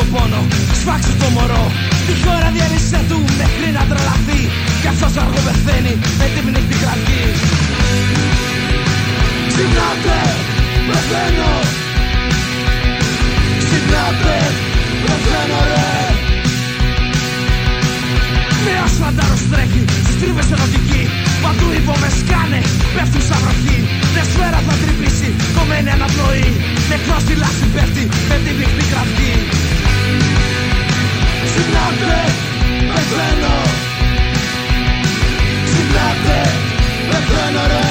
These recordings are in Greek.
πόνο, σφάξου το μωρό. Τη χώρα διέλυσε του μέχρι να τρελαθεί. Κι αυτός αργό πεθαίνει με την πνίχτη κραυγή. Ξυπνάτε, πεθαίνω. Ξυπνάτε, πεθαίνω ρε. Νέος φαντάρος τρέχει, στις τρύπες ερωτική. Παντού οι βόμβες σκάνε, πέφτουν σαν βροχή. Μια σφαίρα θα τρυπήσει, κομμένη αναπνοή. Νεκρός στη λάσπη πέφτει με την πηχτή κραυγή. Ξυπνάτε, πεθαίνω. Ξυπνάτε, πεθαίνω ρε.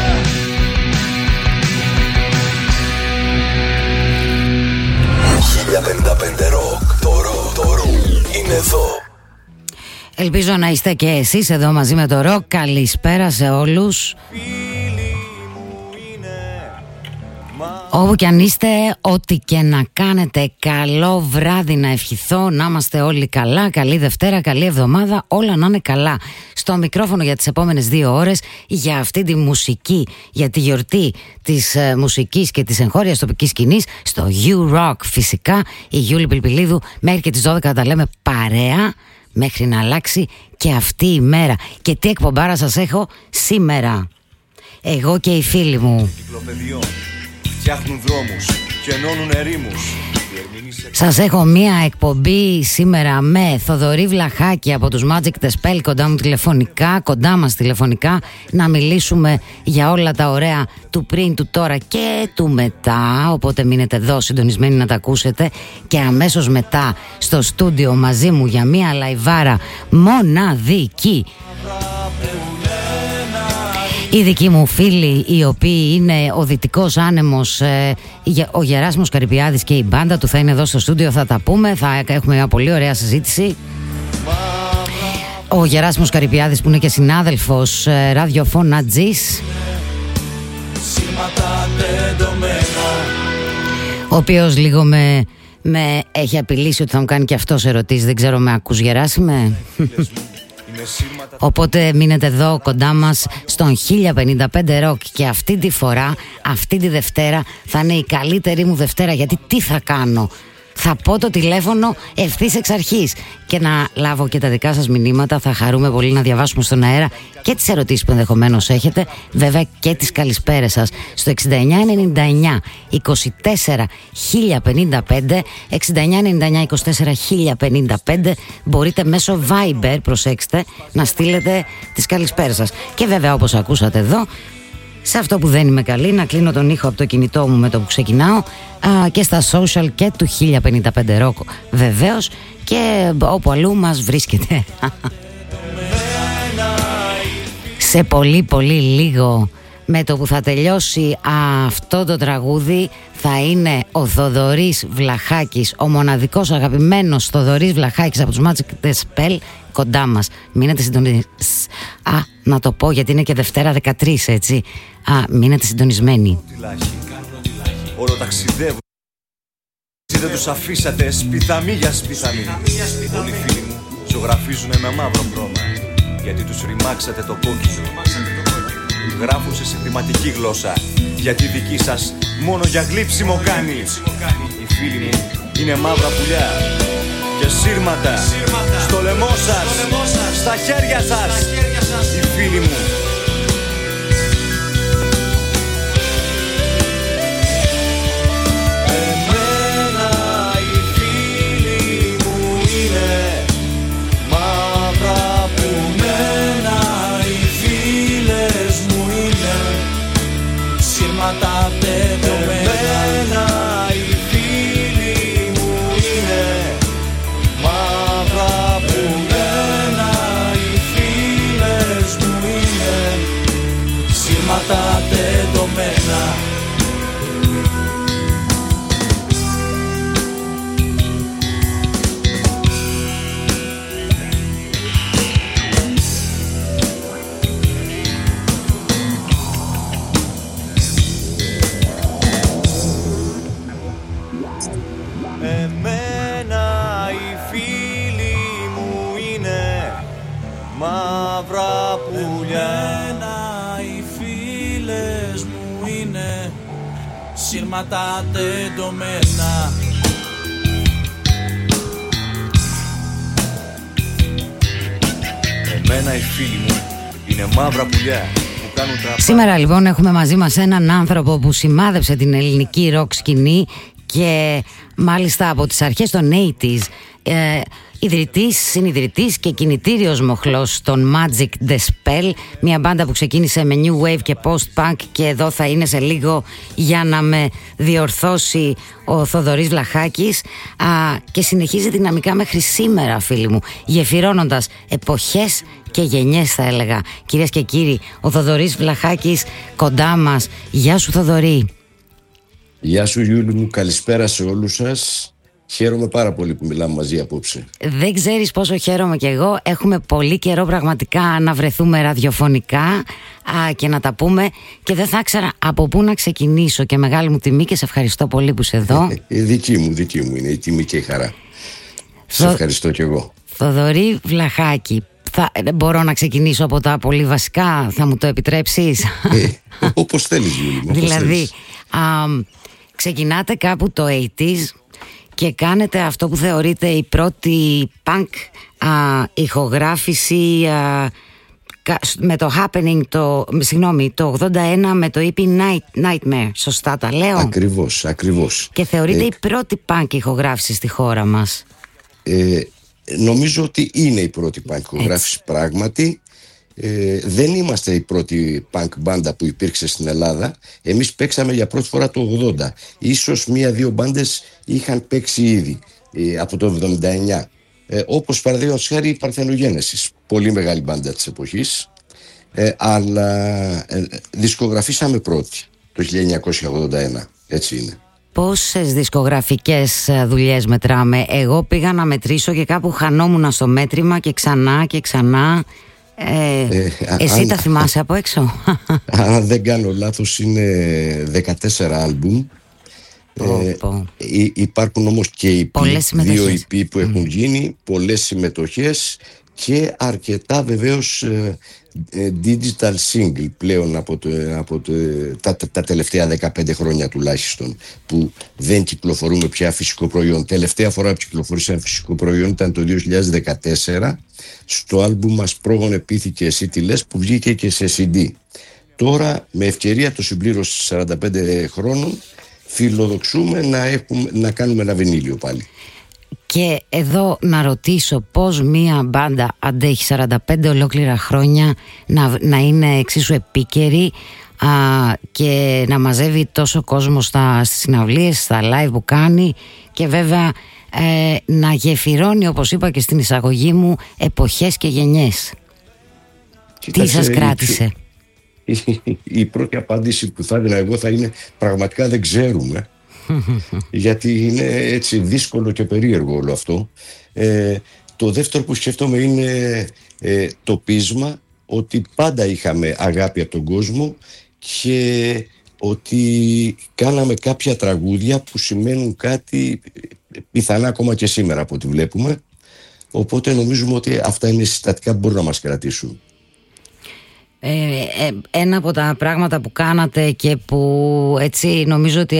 1055 ροκ, το ροκ είναι εδώ. Ελπίζω να είστε και εσείς εδώ μαζί με το ροκ. Καλησπέρα σε όλους. Όπου κι αν είστε, ό,τι και να κάνετε, καλό βράδυ να ευχηθώ, να είμαστε όλοι καλά, καλή Δευτέρα, καλή εβδομάδα, όλα να είναι καλά. Στο μικρόφωνο για τις επόμενες 2 ώρες, για αυτή τη μουσική, για τη γιορτή της μουσικής και της εγχώριας τοπικής σκηνής, στο U-Rock φυσικά, η Γιούλη Πιλπιλίδου, μέχρι και τις 12 τα λέμε παρέα, μέχρι να αλλάξει και αυτή η μέρα. Και τι εκπομπάρα σας έχω σήμερα, εγώ και οι φίλοι μου. Φτιάχνουν δρόμους και ενώνουν ερήμους. Σας έχω μία εκπομπή σήμερα με Θοδωρή Βλαχάκη από τους Magic the Spell κοντά μας τηλεφωνικά, να μιλήσουμε για όλα τα ωραία του πριν, του τώρα και του μετά. Οπότε μείνετε εδώ συντονισμένοι να τα ακούσετε. Και αμέσως μετά στο στούντιο μαζί μου για μία λαϊβάρα μοναδική οι δικοί μου φίλοι, οι οποίοι είναι ο Δυτικός Άνεμος, ο Γεράσιμος Καρυπιάδης και η μπάντα του θα είναι εδώ στο στούντιο, θα τα πούμε, θα έχουμε μια πολύ ωραία συζήτηση. Ο Γεράσιμος Καρυπιάδης που είναι και συνάδελφος ραδιοφωνατζής, ο οποίος λίγο με έχει απειλήσει ότι θα μου κάνει και αυτός ερωτήσεις, δεν ξέρω, με ακούς Γεράσιμε? Οπότε μείνετε εδώ κοντά μας στον 1055 ροκ. Και αυτή τη φορά, αυτή τη Δευτέρα θα είναι η καλύτερη μου Δευτέρα. Γιατί τι θα κάνω? Θα πω το τηλέφωνο ευθύς εξ αρχής και να λάβω και τα δικά σας μηνύματα. Θα χαρούμε πολύ να διαβάσουμε στον αέρα και τις ερωτήσεις που ενδεχομένως έχετε, βέβαια και τις καλησπέρες σας στο 6999 24 1055, 6999 24 1055. Μπορείτε μέσω Viber, προσέξτε, να στείλετε τις καλησπέρες σας. Και βέβαια, όπως ακούσατε εδώ, σε αυτό που δεν είμαι καλή, να κλείνω τον ήχο από το κινητό μου με το που ξεκινάω, και στα social και του 1055 ροκ βεβαίως, και όπου αλλού μας βρίσκεται. Σε πολύ πολύ λίγο, με το που θα τελειώσει αυτό το τραγούδι, θα είναι ο Θοδωρής Βλαχάκης, ο μοναδικός αγαπημένος Θοδωρής Βλαχάκης από τους Magic the Spell, κοντά μας. Μείνετε συντονισμένοι. Να το πω γιατί είναι και Δευτέρα 13, έτσι. Μείνετε συντονισμένοι. Όλο ταξιδεύουν. Δεν τους αφήσατε σπιθαμή για σπιθαμή. Όλοι οι φίλοι μου ζωγραφίζουνε με μαύρο χρώμα, γιατί τους ρημάξατε το κόκκινο. Γράφουν σε συνθηματική γλώσσα, γιατί δική σας μόνο για γλύψιμο κάνει. Οι φίλοι μου είναι μαύρα πουλιά και σύρματα στο λαιμό σας, στα χέρια σας. Οι φίλοι μου τα πεδομένα, οι φίλοι μου είναι μαύρα πουλένα, οι φίλες μου είναι σύρματα τεντωμένα. μαύρα πουλιά. Οι φίλες μου είναι σύρματα τεντωμένα. Εμένα οι φίλοι μου είναι μαύρα πουλιά που κάνουν τραπά. Σήμερα λοιπόν έχουμε μαζί μας έναν άνθρωπο που σημάδεψε την ελληνική ροκ σκηνή και μάλιστα από τις αρχές των 80's, ιδρυτής, συνιδρυτής και κινητήριος μοχλός των Magic The Spell, μια μπάντα που ξεκίνησε με new wave και post-punk, και εδώ θα είναι σε λίγο για να με διορθώσει ο Θοδωρής Βλαχάκης, και συνεχίζει δυναμικά μέχρι σήμερα, φίλοι μου, γεφυρώνοντας εποχές και γενιές, θα έλεγα. Κυρίες και κύριοι, ο Θοδωρής Βλαχάκης κοντά μας. Γεια σου, Θοδωρή. Γεια σου, Γιούλη μου, καλησπέρα σε όλους σας. Χαίρομαι πάρα πολύ που μιλάμε μαζί απόψε. Δεν ξέρεις πόσο χαίρομαι κι εγώ. Έχουμε πολύ καιρό πραγματικά να βρεθούμε ραδιοφωνικά και να τα πούμε, και δεν θα ήξερα από πού να ξεκινήσω, και μεγάλη μου τιμή και σε ευχαριστώ πολύ που είσαι εδώ. Δική μου είναι η τιμή και η χαρά. Σε ευχαριστώ κι εγώ. Θοδωρή Βλαχάκη, μπορώ να ξεκινήσω από τα πολύ βασικά, θα μου το επιτρέψεις? Όπως θέλεις, Γιούλη μου. Δηλαδή, ξεκινάτε κάπου το 80's και κάνετε αυτό που θεωρείται η πρώτη punk ηχογράφηση με το Happening, το 81, με το EP Nightmare. Σωστά τα λέω? Ακριβώς. Και θεωρείται η πρώτη punk ηχογράφηση στη χώρα μας. Νομίζω ότι είναι η πρώτη punk ηχογράφηση, πράγματι. Δεν είμαστε η πρώτη punk μπάντα που υπήρξε στην Ελλάδα. Εμείς παίξαμε για πρώτη φορά το 80. Ίσως 1-2 μπάντες είχαν παίξει ήδη από το 79, όπως παραδείγματος χάρη η Παρθενογένεσης, πολύ μεγάλη μπάντα της εποχής, αλλά δισκογραφήσαμε πρώτη το 1981. Έτσι είναι. Πόσες δισκογραφικές δουλειές μετράμε? Εγώ πήγα να μετρήσω και κάπου χανόμουν στο μέτρημα, και ξανά και ξανά. Εσύ τα θυμάσαι από έξω? Αν δεν κάνω λάθος είναι 14 άλμπουμ. Υπάρχουν όμως και δύο EP που έχουν γίνει, πολλές συμμετοχές και αρκετά βεβαίως digital single πλέον από τα τελευταία 15 χρόνια τουλάχιστον, που δεν κυκλοφορούμε πια φυσικό προϊόν. Τελευταία φορά που κυκλοφορήσαμε φυσικό προϊόν ήταν το 2014 στο άλμπουμ μας Πρόγονε πήθηκε εσύ τι λες, που βγήκε και σε CD. Τώρα με ευκαιρία το συμπλήρωση 45 χρόνων φιλοδοξούμε να κάνουμε ένα βινίλιο πάλι. Και εδώ να ρωτήσω, πώς μία μπάντα αντέχει 45 ολόκληρα χρόνια να είναι εξίσου επίκαιρη και να μαζεύει τόσο κόσμο στις συναυλίες, στα live που κάνει, και βέβαια να γεφυρώνει, όπως είπα και στην εισαγωγή μου, εποχές και γενιές? Τι σας κράτησε? Η πρώτη απάντηση που θα έδινα εγώ θα είναι πραγματικά δεν ξέρουμε. Γιατί είναι έτσι δύσκολο και περίεργο όλο αυτό. Το δεύτερο που σκέφτομαι είναι το πείσμα ότι πάντα είχαμε αγάπη από τον κόσμο και ότι κάναμε κάποια τραγούδια που σημαίνουν κάτι πιθανά ακόμα και σήμερα από ό,τι βλέπουμε. Οπότε νομίζουμε ότι αυτά είναι συστατικά που μπορούν να μας κρατήσουν. Ένα από τα πράγματα που κάνατε και που έτσι νομίζω ότι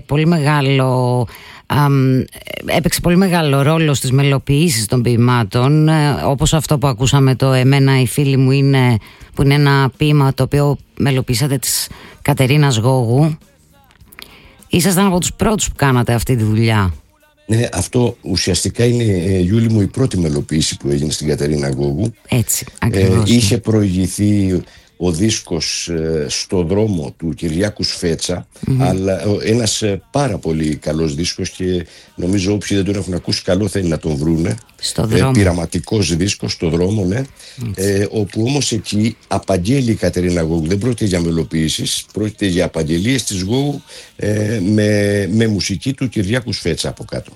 έπαιξε πολύ μεγάλο ρόλο στις μελοποιήσεις των ποιημάτων, όπως αυτό που ακούσαμε, το «Εμένα οι φίλοι μου είναι», που είναι ένα ποίημα το οποίο μελοποιήσατε της Κατερίνας Γόγου. Ήσασταν από τους πρώτους που κάνατε αυτή τη δουλειά. Ναι, αυτό ουσιαστικά είναι, Γιούλη μου, η πρώτη μελοποίηση που έγινε στην Κατερίνα Γόγου. Έτσι, ακριβώς. Είχε προηγηθεί ο δίσκος «Στο δρόμο» του Κυριάκου Σφέτσα, αλλά ένας πάρα πολύ καλός δίσκος, και νομίζω όποιοι δεν τον έχουν ακούσει καλό θέλει να τον βρούνε. Πειραματικός δίσκος, «Στο δρόμο», ναι. Όπου όμως εκεί απαγγέλει η Κατερίνα Γόγου. Δεν πρόκειται για μελοποιήσεις, πρόκειται για απαγγελίες της Γόγου με μουσική του Κυριάκου Σφέτσα από κάτω.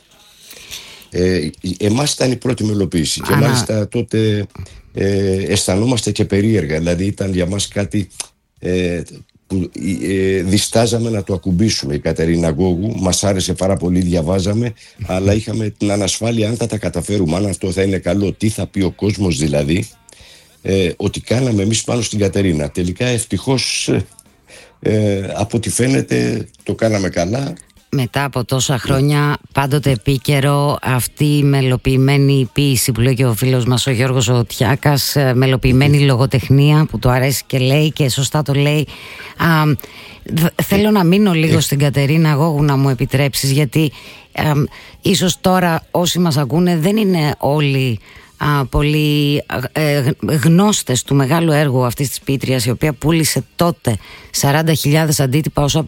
Εμάς ήταν η πρώτη μελοποίηση και μάλιστα τότε αισθανόμαστε και περίεργα. Δηλαδή ήταν για μας κάτι που διστάζαμε να το ακουμπήσουμε. Η Κατερίνα Γόγου μας άρεσε πάρα πολύ, διαβάζαμε, αλλά είχαμε την ανασφάλεια αν θα τα καταφέρουμε, αν αυτό θα είναι καλό, τι θα πει ο κόσμος δηλαδή, ότι κάναμε εμείς πάνω στην Κατερίνα. Τελικά ευτυχώς από ό,τι φαίνεται το κάναμε καλά. μετά από τόσα χρόνια, πάντοτε επίκαιρο αυτή η μελοποιημένη ποίηση που λέει και ο φίλος μας ο Γιώργος ο Τιάκας, μελοποιημένη λογοτεχνία που του αρέσει και λέει και σωστά το λέει. Θέλω να μείνω λίγο στην Κατερίνα Γόγου, να μου επιτρέψεις, γιατί ίσως τώρα όσοι μας ακούνε δεν είναι όλοι πολύ γνώστες του μεγάλου έργου αυτής της ποιήτριας, η οποία πούλησε τότε 40.000 αντίτυπα όσα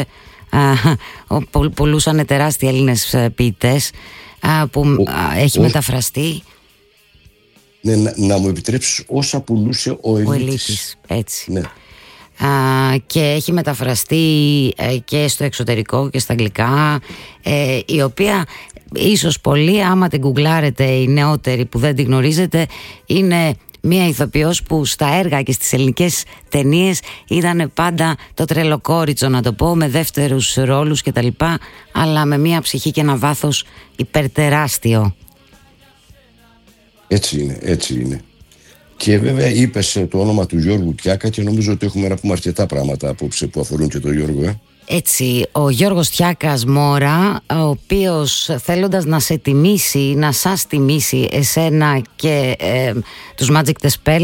πουλούσαν τεράστιοι Έλληνες ποιητές, που έχει μεταφραστεί. Ναι, να μου επιτρέψεις, όσα πουλούσε ο Ελίτης. Έτσι. Ναι. Και έχει μεταφραστεί και στο εξωτερικό και στα αγγλικά, η οποία ίσως πολλοί, άμα την γκουγκλάρετε οι νεότεροι που δεν την γνωρίζετε, είναι μία ηθοποιός που στα έργα και στις ελληνικές ταινίες ήταν πάντα το τρελοκόριτσο, να το πω, με δεύτερους ρόλους κτλ, αλλά με μία ψυχή και ένα βάθος υπερτεράστιο. Έτσι είναι. Και βέβαια είπες το όνομα του Γιώργου Τιάκα και νομίζω ότι έχουμε να πούμε αρκετά πράγματα απόψε που αφορούν και τον Γιώργο. Έτσι, ο Γιώργος Τιάκας Μόρα, ο οποίος θέλοντας να σε τιμήσει, να σας τιμήσει εσένα και τους Magic the Spell,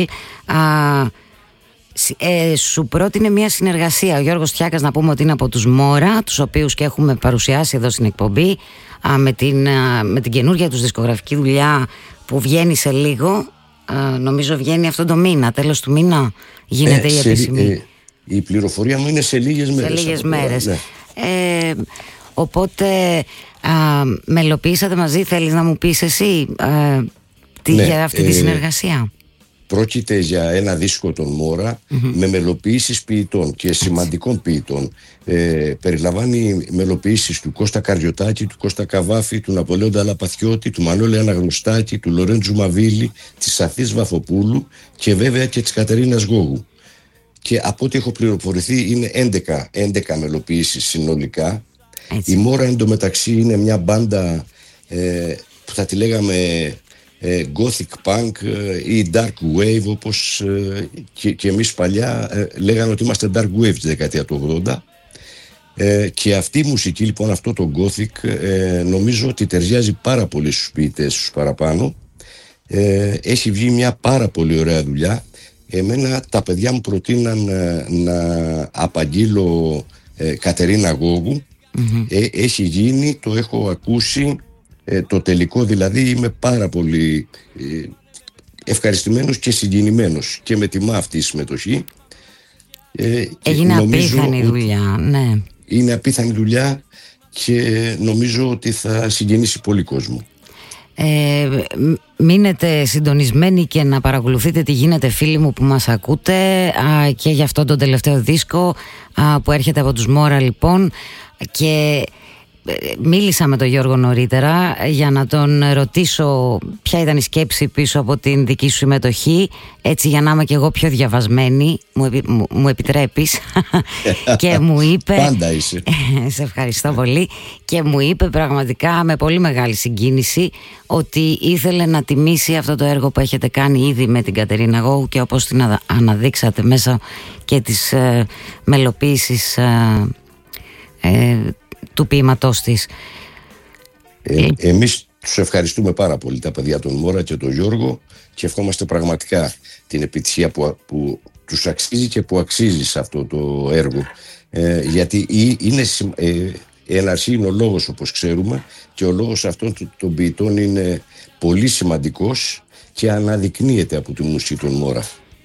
σου πρότεινε μια συνεργασία. Ο Γιώργος Τιάκας, να πούμε ότι είναι από τους Μόρα, τους οποίους και έχουμε παρουσιάσει εδώ στην εκπομπή, με την καινούργια τους δισκογραφική δουλειά που βγαίνει σε λίγο. Νομίζω βγαίνει αυτό το μήνα, τέλος του μήνα γίνεται η επίσημη. Η πληροφορία μου είναι σε λίγες μέρες. Ναι. Οπότε μελοποιήσατε μαζί. Θέλεις να μου πεις εσύ για αυτή τη συνεργασία? Πρόκειται για ένα δίσκο των Μόρα με μελοποιήσεις ποιητών και σημαντικών ποιητών. Περιλαμβάνει μελοποιήσεις του Κώστα Καριωτάκη, του Κώστα Καβάφη, του Ναπολέοντα Λαπαθιώτη, του Μανώλη Αναγνωστάκη, του Λορέντζου Μαβίλη, της Αθής Βαφοπούλου και βέβαια και της Κατερίνας Γόγου. Και από ό,τι έχω πληροφορηθεί είναι 11 μελοποιήσεις συνολικά. Έτσι. Η Μόρα εντωμεταξύ είναι μια μπάντα που θα τη λέγαμε Gothic Punk ή Dark Wave, όπως και εμείς παλιά λέγανε ότι είμαστε Dark Wave τη δεκαετία του 80. Και αυτή η μουσική, λοιπόν, αυτό το Gothic, νομίζω ότι ταιριάζει πάρα πολύ στους ποιητές τους παραπάνω. Έχει βγει μια πάρα πολύ ωραία δουλειά. Εμένα τα παιδιά μου προτείναν να απαγγείλω Κατερίνα Γόγου. Έχει γίνει, το έχω ακούσει, το τελικό δηλαδή. Είμαι πάρα πολύ ευχαριστημένος και συγκινημένος και με τιμά αυτή η συμμετοχή. Έγινε απίθανη δουλειά, ναι. Είναι απίθανη δουλειά και νομίζω ότι θα συγκινήσει πολύ κόσμο. Μείνετε συντονισμένοι και να παρακολουθείτε τι γίνεται, φίλοι μου που μας ακούτε, και για αυτό τον τελευταίο δίσκο που έρχεται από τους Μόρα, λοιπόν. Και μίλησα με τον Γιώργο νωρίτερα για να τον ρωτήσω ποια ήταν η σκέψη πίσω από την δική σου συμμετοχή, έτσι για να είμαι και εγώ πιο διαβασμένη. Μου επιτρέπεις? Και μου είπε, πάντα είσαι. Σε ευχαριστώ πολύ. Και μου είπε πραγματικά με πολύ μεγάλη συγκίνηση ότι ήθελε να τιμήσει αυτό το έργο που έχετε κάνει ήδη με την Κατερίνα Γόγου και όπως την αναδείξατε μέσα και τις μελοποίησεις του ποίηματός της. Εμείς τους ευχαριστούμε πάρα πολύ τα παιδιά των Μόρα και τον Γιώργο και ευχόμαστε πραγματικά την επιτυχία που τους αξίζει και που αξίζει σε αυτό το έργο, γιατί είναι ένα αρχήνο λόγος, όπως ξέρουμε, και ο λόγος αυτών των ποιητών είναι πολύ σημαντικός και αναδεικνύεται από τη μουσική των Μόρα.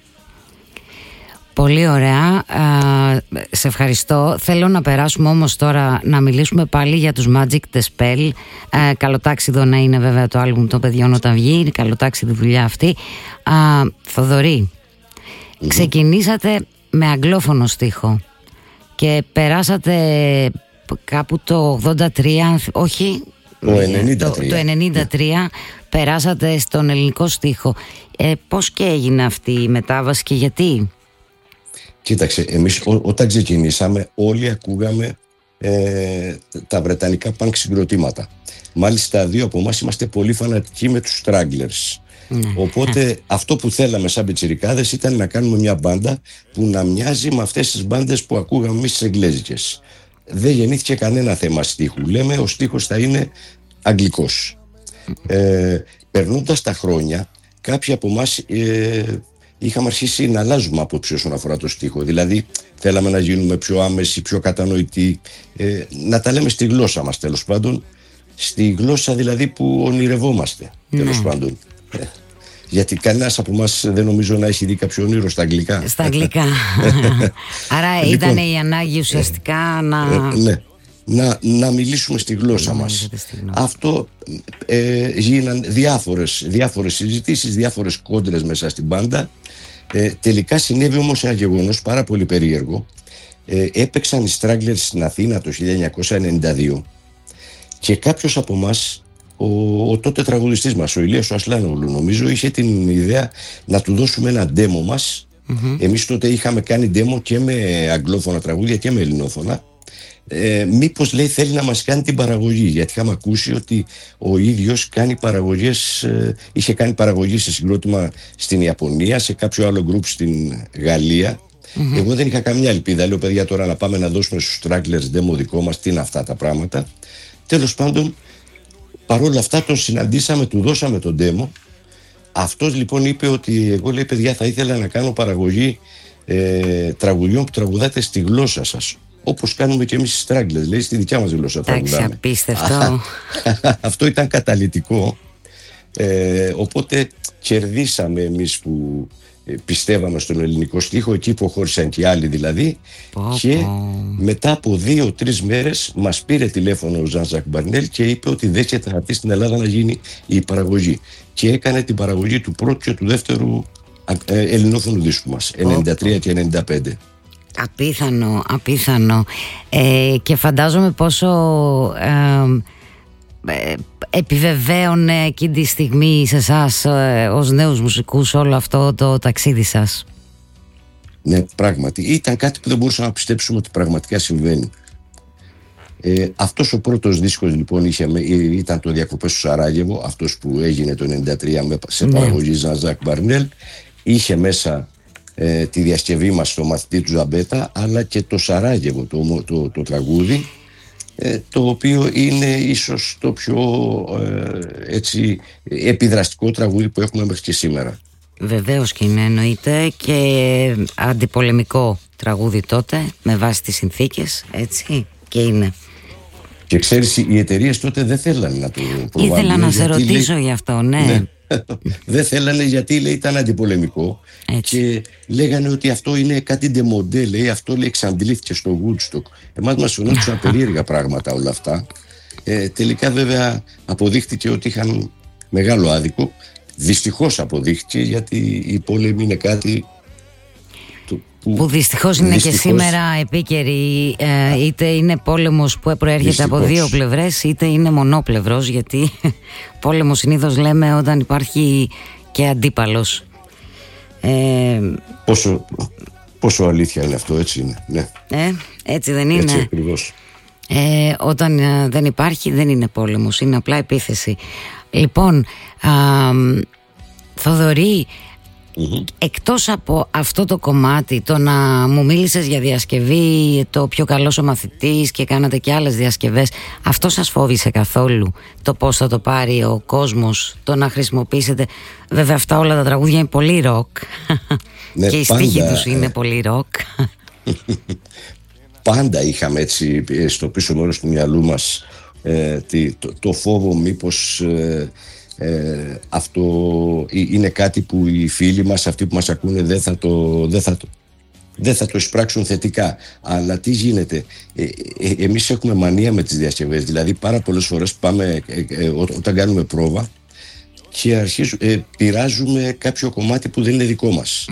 Πολύ ωραία, σε ευχαριστώ. Θέλω να περάσουμε όμως τώρα να μιλήσουμε πάλι για τους Magic the Spell. Καλοτάξιδο να είναι βέβαια το άλμπουμ των παιδιών όταν βγει, είναι καλοτάξιδη δουλειά αυτή. Θοδωρή, ξεκινήσατε με αγγλόφωνο στίχο και περάσατε κάπου το 83, όχι, το 93, περάσατε στον ελληνικό στίχο. Πώς και έγινε αυτή η μετάβαση και γιατί? Κοίταξε, εμείς όταν ξεκινήσαμε όλοι ακούγαμε τα βρετανικά πανκ συγκροτήματα. Μάλιστα δύο από εμάς είμαστε πολύ φανατικοί με τους Stranglers. Οπότε αυτό που θέλαμε σαν πιτσιρικάδες ήταν να κάνουμε μια μπάντα που να μοιάζει με αυτές τις μπάντες που ακούγαμε εμείς τις εγγλέζικες. δεν γεννήθηκε κανένα θέμα στίχου. Λέμε ο στίχος θα είναι αγγλικός. Περνώντας τα χρόνια, κάποιοι από εμάς είχαμε αρχίσει να αλλάζουμε άποψη όσον αφορά το στίχο. Δηλαδή θέλαμε να γίνουμε πιο άμεσοι, πιο κατανοητοί, να τα λέμε στη γλώσσα μας, τέλος πάντων, στη γλώσσα δηλαδή που ονειρευόμαστε, τέλος πάντων. Γιατί κανένας από εμάς δεν νομίζω να έχει δει κάποιο όνειρο στα αγγλικά. Στα αγγλικά. Άρα ήταν η ανάγκη ουσιαστικά να μιλήσουμε στη γλώσσα μας. Αυτό γίναν διάφορες συζητήσεις, διάφορες κόντρες μέσα στην μπάντα. Τελικά συνέβη όμως ένα γεγονός πάρα πολύ περίεργο. Έπαιξαν οι Stranglers στην Αθήνα το 1992 και κάποιος από εμάς, ο τότε τραγουδιστής μας, ο Ηλίας ο Ασλάνογλου, νομίζω είχε την ιδέα να του δώσουμε ένα demo μας. Εμείς τότε είχαμε κάνει demo και με αγγλόφωνα τραγούδια και με ελληνόφωνα. Μήπως, λέει, θέλει να μας κάνει την παραγωγή, γιατί είχαμε ακούσει ότι ο ίδιος κάνει παραγωγές, είχε κάνει παραγωγή σε συγκρότημα στην Ιαπωνία, σε κάποιο άλλο γκρουπ στην Γαλλία. Εγώ δεν είχα καμιά ελπίδα, λέω παιδιά τώρα να πάμε να δώσουμε στους Stranglers demo δικό μας, τι είναι αυτά τα πράγματα. Τέλος πάντων, παρόλα αυτά τον συναντήσαμε, του δώσαμε τον demo. Αυτός λοιπόν είπε ότι εγώ, λέει, παιδιά, θα ήθελα να κάνω παραγωγή τραγουδιών που τραγουδάτε στη γλώσσα σας, όπως κάνουμε και εμείς οι Stranglers, λέει, στη δικιά μας γλώσσα τραγουδάμε. Εντάξει, απίστευτο. Αυτό ήταν καταλυτικό. Οπότε κερδίσαμε εμείς που πιστεύαμε στον ελληνικό στίχο, εκεί υποχώρησαν και οι άλλοι δηλαδή. Και μετά από 2-3 μέρες μας πήρε τηλέφωνο ο Ζαν-Ζακ Μπαρνέλ και είπε ότι δέχεται να έρθει στην Ελλάδα να γίνει η παραγωγή. Και έκανε την παραγωγή του πρώτου και του δεύτερου ελληνόφωνου δίσκου μας, 93 και 95. Απίθανο. Και φαντάζομαι πόσο επιβεβαίωνε εκείνη τη στιγμή σε εσάς ως νέους μουσικούς όλο αυτό το ταξίδι σας. Ναι, πράγματι. Ήταν κάτι που δεν μπορούσαμε να πιστέψουμε ότι πραγματικά συμβαίνει. Αυτός ο πρώτος δίσκος λοιπόν ήταν το Διακοπές στο Σαράγεβο, αυτός που έγινε το 93 σε παραγωγή Ζαν-Ζακ Μπαρνέλ. Είχε μέσα τη διασκευή μας στο μαθητή του Ζαμπέτα, αλλά και το Σαράγεβο, το τραγούδι, το οποίο είναι ίσως το πιο έτσι επιδραστικό τραγούδι που έχουμε μέχρι και σήμερα. Βεβαίως και είναι, εννοείται, και αντιπολεμικό τραγούδι τότε με βάση τις συνθήκες, έτσι και είναι. Και ξέρεις, οι εταιρείες τότε δεν θέλανε να το προβάλλουν. Ήθελα να σε ρωτήσω γι' αυτό, ναι. Δεν θέλανε, γιατί, λέει, ήταν αντιπολεμικό. Έτσι. Και λέγανε ότι αυτό είναι κάτι ντεμοντέ, λέει, αυτό, λέει, εξαντλήθηκε στο Woodstock. Εμάς μας φαινόντουσαν περίεργα πράγματα όλα αυτά. Τελικά βέβαια αποδείχτηκε ότι είχαν μεγάλο άδικο. Δυστυχώς αποδείχτηκε, γιατί η πόλεμη είναι κάτι που δυστυχώς είναι και σήμερα επίκαιρη. Είτε είναι πόλεμος που προέρχεται από δύο πλευρές, είτε είναι μονόπλευρος, γιατί πόλεμος συνήθως λέμε όταν υπάρχει και αντίπαλος. Πόσο αλήθεια είναι αυτό, έτσι είναι, ναι. Έτσι δεν είναι? Έτσι ακριβώς. Όταν δεν υπάρχει, δεν είναι πόλεμος, είναι απλά επίθεση. Λοιπόν, Θοδωρή, εκτός από αυτό το κομμάτι, το να μου μίλησες για διασκευή, το πιο καλός ο μαθητής, και κάνατε και άλλες διασκευές, αυτό σας φόβησε καθόλου, το πώς θα το πάρει ο κόσμος, το να χρησιμοποιήσετε? Βέβαια αυτά όλα τα τραγούδια είναι πολύ ροκ, ναι, και οι στίχοι τους είναι πολύ ροκ. Πάντα είχαμε έτσι στο πίσω μέρος του μυαλού μας το φόβο μήπως αυτό είναι κάτι που οι φίλοι μας, αυτοί που μας ακούνε, δεν θα το εισπράξουν θετικά. Αλλά τι γίνεται, εμείς έχουμε μανία με τις διασκευές. Δηλαδή πάρα πολλές φορές πάμε όταν κάνουμε πρόβα και πειράζουμε κάποιο κομμάτι που δεν είναι δικό μας.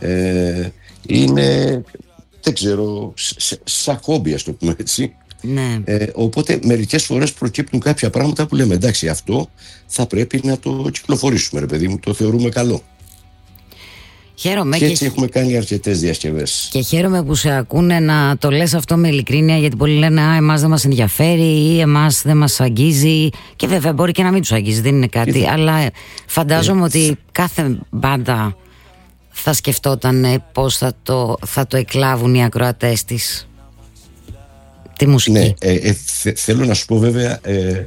Είναι, δεν ξέρω, σαν χόμπι, ας το πούμε έτσι. Ναι. Οπότε μερικές φορές προκύπτουν κάποια πράγματα που λέμε εντάξει, αυτό θα πρέπει να το κυκλοφορήσουμε, ρε παιδί μου, το θεωρούμε καλό. Χαίρομαι, και έτσι έχουμε κάνει αρκετές διασκευές. Και χαίρομαι που σε ακούνε να το λες αυτό με ειλικρίνεια, γιατί πολλοί λένε εμάς δεν μας ενδιαφέρει ή εμάς δεν μας αγγίζει, και βέβαια μπορεί και να μην τους αγγίζει, δεν είναι κάτι, αλλά φαντάζομαι ότι κάθε μπάντα θα σκεφτόταν πώς θα το εκλάβουν οι ακροατές της. τη μουσική. Ναι, θέλω να σου πω βέβαια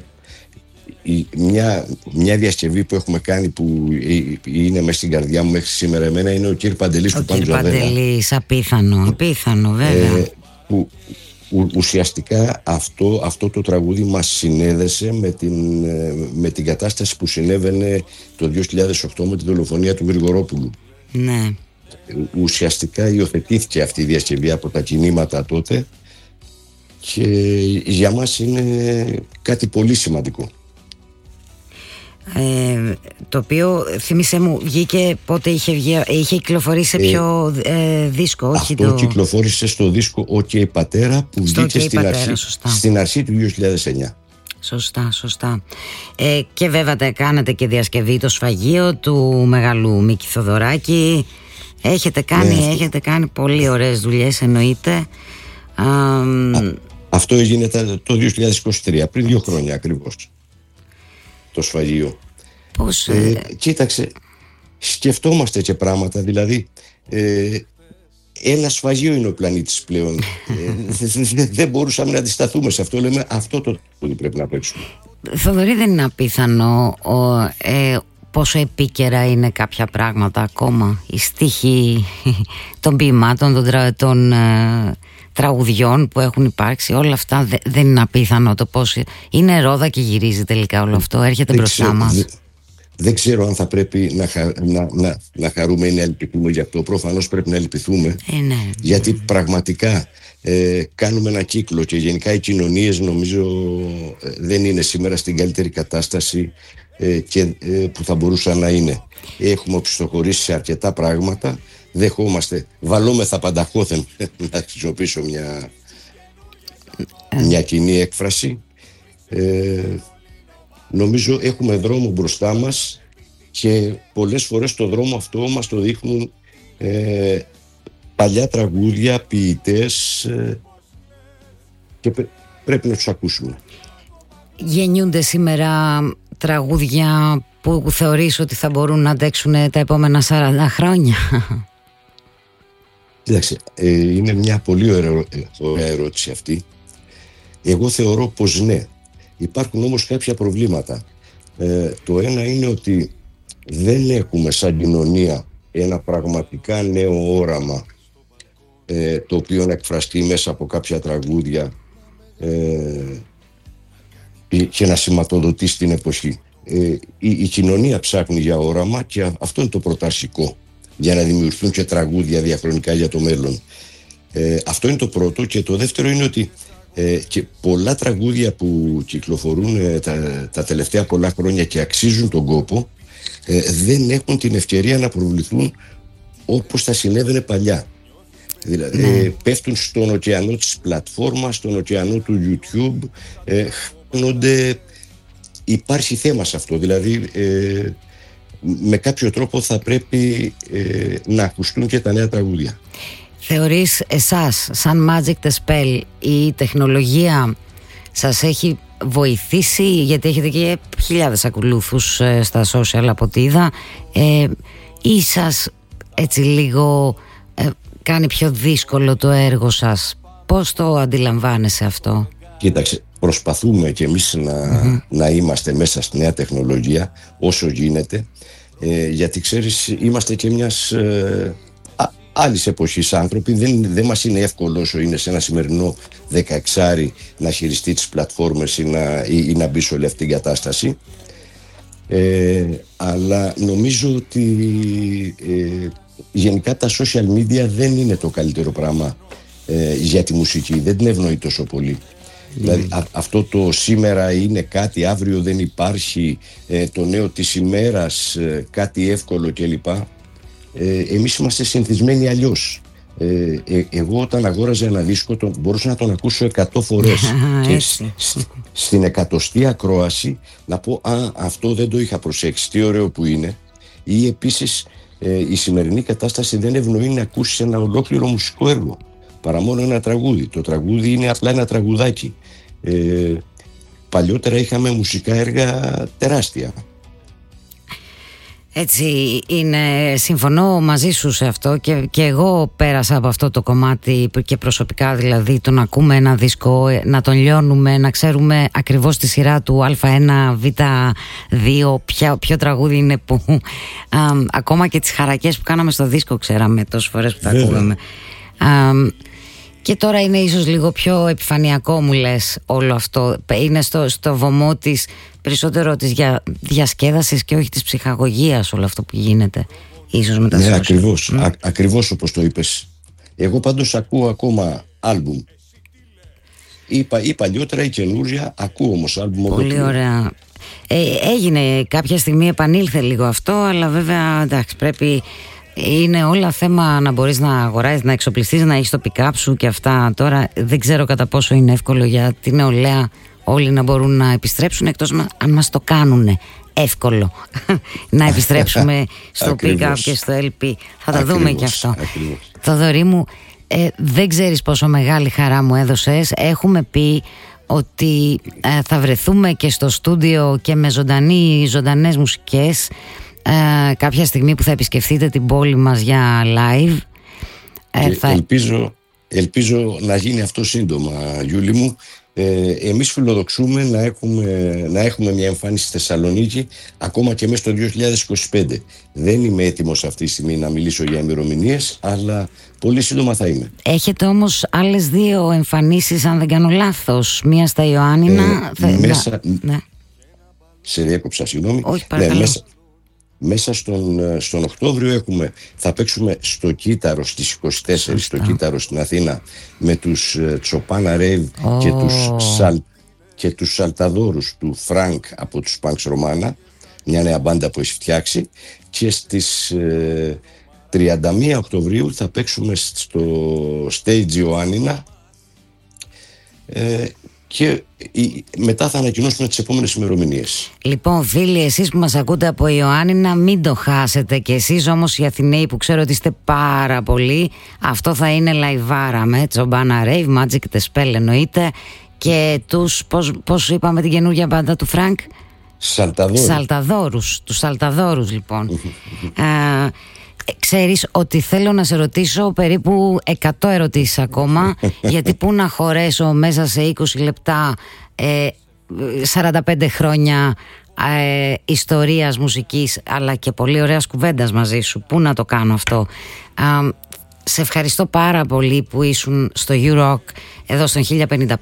μια διασκευή που έχουμε κάνει που είναι μέσα στην καρδιά μου μέχρι σήμερα εμένα, είναι ο Κύρ Παντελής του Πάντου Ζαβέλα. Ο Κύρ Παντελής, απίθανο βέβαια. Που ουσιαστικά αυτό το τραγούδι μας συνέδεσε με την κατάσταση που συνέβαινε το 2008 με τη δολοφονία του Γρηγορόπουλου. Ναι. Ουσιαστικά υιοθετήθηκε αυτή η διασκευή από τα κινήματα τότε και για μας είναι κάτι πολύ σημαντικό. Το οποίο, θύμισε μου, βγήκε πότε είχε κυκλοφορήσει σε ποιο δίσκο? Όχι, αυτό κυκλοφόρησε στο δίσκο «OK Πατέρα» που βγήκε στην αρχή του 2009. Σωστά. Και βέβαια κάνατε και διασκευή το Σφαγείο του Μεγαλού Μίκη Θοδωράκη. Έχετε κάνει πολύ ωραίες δουλειές, εννοείται. Αυτό έγινε το 2023, πριν 2 χρόνια ακριβώς, το Σφαγείο. Πώς... Κοίταξε, σκεφτόμαστε και πράγματα, δηλαδή ένα σφαγείο είναι ο πλανήτης πλέον. Δεν μπορούσαμε να αντισταθούμε σε αυτό. Λέμε αυτό το πρέπει να παίξουμε. Θοδωρή, δεν είναι απίθανο πόσο επίκαιρα είναι κάποια πράγματα ακόμα? Οι στίχοι των ποιημάτων, των τραγουδιών που έχουν υπάρξει, όλα αυτά δεν είναι απίθανο το πώς είναι ρόδα και γυρίζει τελικά όλο αυτό, έρχεται μπροστά μας. Δεν ξέρω αν θα πρέπει να χαρούμε ή να ελπιθούμε γι' αυτό. Προφανώς πρέπει να ελπιθούμε, ναι. Γιατί πραγματικά κάνουμε ένα κύκλο και γενικά οι κοινωνίες νομίζω δεν είναι σήμερα στην καλύτερη κατάσταση που θα μπορούσαν να είναι. Έχουμε οπισθοχωρήσει σε αρκετά πράγματα, δεχόμαστε, βαλόμεθα πανταχώθεν, να χρησιμοποιήσω μια κοινή έκφραση. Νομίζω έχουμε δρόμο μπροστά μας και πολλές φορές το δρόμο αυτό μας το δείχνουν παλιά τραγούδια, ποιητές, και πρέπει να τους ακούσουμε. Γεννιούνται σήμερα τραγούδια που θεωρείς ότι θα μπορούν να αντέξουν τα επόμενα 40 χρόνια? Κοίταξε, είναι μια πολύ ωραία ερώτηση αυτή. Εγώ θεωρώ πως ναι. Υπάρχουν όμως κάποια προβλήματα. Το ένα είναι ότι δεν έχουμε σαν κοινωνία ένα πραγματικά νέο όραμα, το οποίο να εκφραστεί μέσα από κάποια τραγούδια και να σηματοδοτήσει την εποχή. Η κοινωνία ψάχνει για όραμα και αυτό είναι το πρωταρχικό, για να δημιουργηθούν και τραγούδια διαχρονικά για το μέλλον. Αυτό είναι το πρώτο. Και το δεύτερο είναι ότι και πολλά τραγούδια που κυκλοφορούν τα τελευταία πολλά χρόνια και αξίζουν τον κόπο, δεν έχουν την ευκαιρία να προβληθούν όπως θα συνέβαινε παλιά. Δηλαδή πέφτουν στον ωκεανό της πλατφόρμας, στον ωκεανό του YouTube, χάνονται. Υπάρχει θέμα σε αυτό, δηλαδή με κάποιο τρόπο θα πρέπει να ακουστούν και τα νέα τραγούδια. Θεωρείς εσάς σαν Magic the Spell η τεχνολογία σας έχει βοηθήσει, γιατί έχετε και χιλιάδες ακολούθους στα social από ό,τι είδα, ή σας έτσι λίγο κάνει πιο δύσκολο το έργο σας? Πώς το αντιλαμβάνεσαι αυτό? Κοίταξε, προσπαθούμε και εμείς να είμαστε μέσα στη νέα τεχνολογία όσο γίνεται, γιατί ξέρεις, είμαστε και μιας άλλης εποχής άνθρωποι. Δεν μας είναι εύκολο όσο είναι σε ένα σημερινό 16άρι να χειριστεί τις πλατφόρμες ή να μπει σε όλη αυτή την κατάσταση, αλλά νομίζω ότι γενικά τα social media δεν είναι το καλύτερο πράγμα για τη μουσική, δεν την ευνοεί τόσο πολύ. Δηλαδή αυτό το σήμερα είναι κάτι, αύριο δεν υπάρχει, το νέο της ημέρας, κάτι εύκολο κλπ. Εμείς είμαστε συνηθισμένοι αλλιώς. Εγώ όταν αγόραζα ένα δίσκο μπορούσα να τον ακούσω 100 φορές και στην 100η ακρόαση να πω αυτό δεν το είχα προσέξει, τι ωραίο που είναι. Ή επίσης η σημερινή κατάσταση δεν ευνοεί να ακούσεις ένα ολόκληρο μουσικό έργο παρά μόνο ένα τραγούδι. Το τραγούδι είναι απλά ένα τραγουδάκι. Παλιότερα είχαμε μουσικά έργα τεράστια. Έτσι είναι, συμφωνώ μαζί σου σε αυτό και εγώ πέρασα από αυτό το κομμάτι και προσωπικά, δηλαδή το να ακούμε ένα δίσκο, να τον λιώνουμε, να ξέρουμε ακριβώς τη σειρά του Α1, Β2, ποιο τραγούδι είναι που, ακόμα και τις χαρακές που κάναμε στο δίσκο ξέραμε τόσες φορές που τα ακούγαμε. Και τώρα είναι ίσως λίγο πιο επιφανειακό, μου λες, όλο αυτό. Είναι στο βωμό της, περισσότερο της διασκέδασης και όχι της ψυχαγωγίας όλο αυτό που γίνεται. Ίσως με τα social. Ακριβώς, ακριβώς όπως το είπες. Εγώ πάντως ακούω ακόμα άλμπουμ. Ή παλιότερα ή καινούρια, ακούω όμως άλμπουμ. Πολύ ωραία. Έγινε κάποια στιγμή, επανήλθε λίγο αυτό, αλλά βέβαια εντάξει, πρέπει... Είναι όλα θέμα να μπορείς να αγοράσεις, να εξοπλιστείς, να έχεις το pick-up σου και αυτά. Τώρα δεν ξέρω κατά πόσο είναι εύκολο για την νεολαία όλοι να μπορούν να επιστρέψουν, εκτός αν μας το κάνουν εύκολο να επιστρέψουμε στο pick-up και στο LP. Θα τα δούμε και αυτό. Θοδωρή μου, δεν ξέρεις πόσο μεγάλη χαρά μου έδωσες. Έχουμε πει ότι θα βρεθούμε και στο στούντιο και με ζωντανές μουσικές κάποια στιγμή που θα επισκεφτείτε την πόλη μας για live. Ελπίζω να γίνει αυτό σύντομα, Γιούλη μου. Εμείς φιλοδοξούμε να έχουμε μια εμφάνιση στη Θεσσαλονίκη ακόμα και μέσα στο 2025. Δεν είμαι έτοιμος αυτή τη στιγμή να μιλήσω για ημερομηνίες, αλλά πολύ σύντομα θα είμαι. Έχετε όμως άλλες 2 εμφανίσεις, αν δεν κάνω λάθος. Μία στα Ιωάννινα. Σε διέκοψα, συγγνώμη. Όχι, παρακαλώ. Μέσα στον Οκτώβριο θα παίξουμε στο Κύτταρο στις 24, στο Κύτταρο στην Αθήνα, με τους Τσοπάνα Ρέιβ και τους Σαλταδόρους του Φρανκ από τους Πανξ Ρωμάνα, μια νέα μπάντα που έχει φτιάξει, και στις 31 Οκτωβρίου θα παίξουμε στο Stage Ιωάννινα και μετά θα ανακοινώσουμε τις επόμενες ημερομηνίες. Λοιπόν, φίλοι, εσείς που μας ακούτε από Ιωάννινα, μην το χάσετε. Και εσείς όμως οι Αθηναίοι που ξέρω ότι είστε πάρα πολλοί, αυτό θα είναι λαϊβάρα με Τσομπάνα Ρέιβ, Magic the Spell εννοείται, και τους, πώς είπαμε την καινούργια μπάντα του Φρανκ? Σαλταδόρους. Τους Σαλταδόρους λοιπόν. Ξέρεις ότι θέλω να σε ρωτήσω περίπου 100 ερωτήσεις ακόμα, γιατί πού να χωρέσω μέσα σε 20 λεπτά 45 χρόνια ιστορίας μουσικής, αλλά και πολύ ωραίας κουβέντας μαζί σου. Πού να το κάνω αυτό? Σε ευχαριστώ πάρα πολύ που ήσουν στο U-Rock εδώ στον 1055.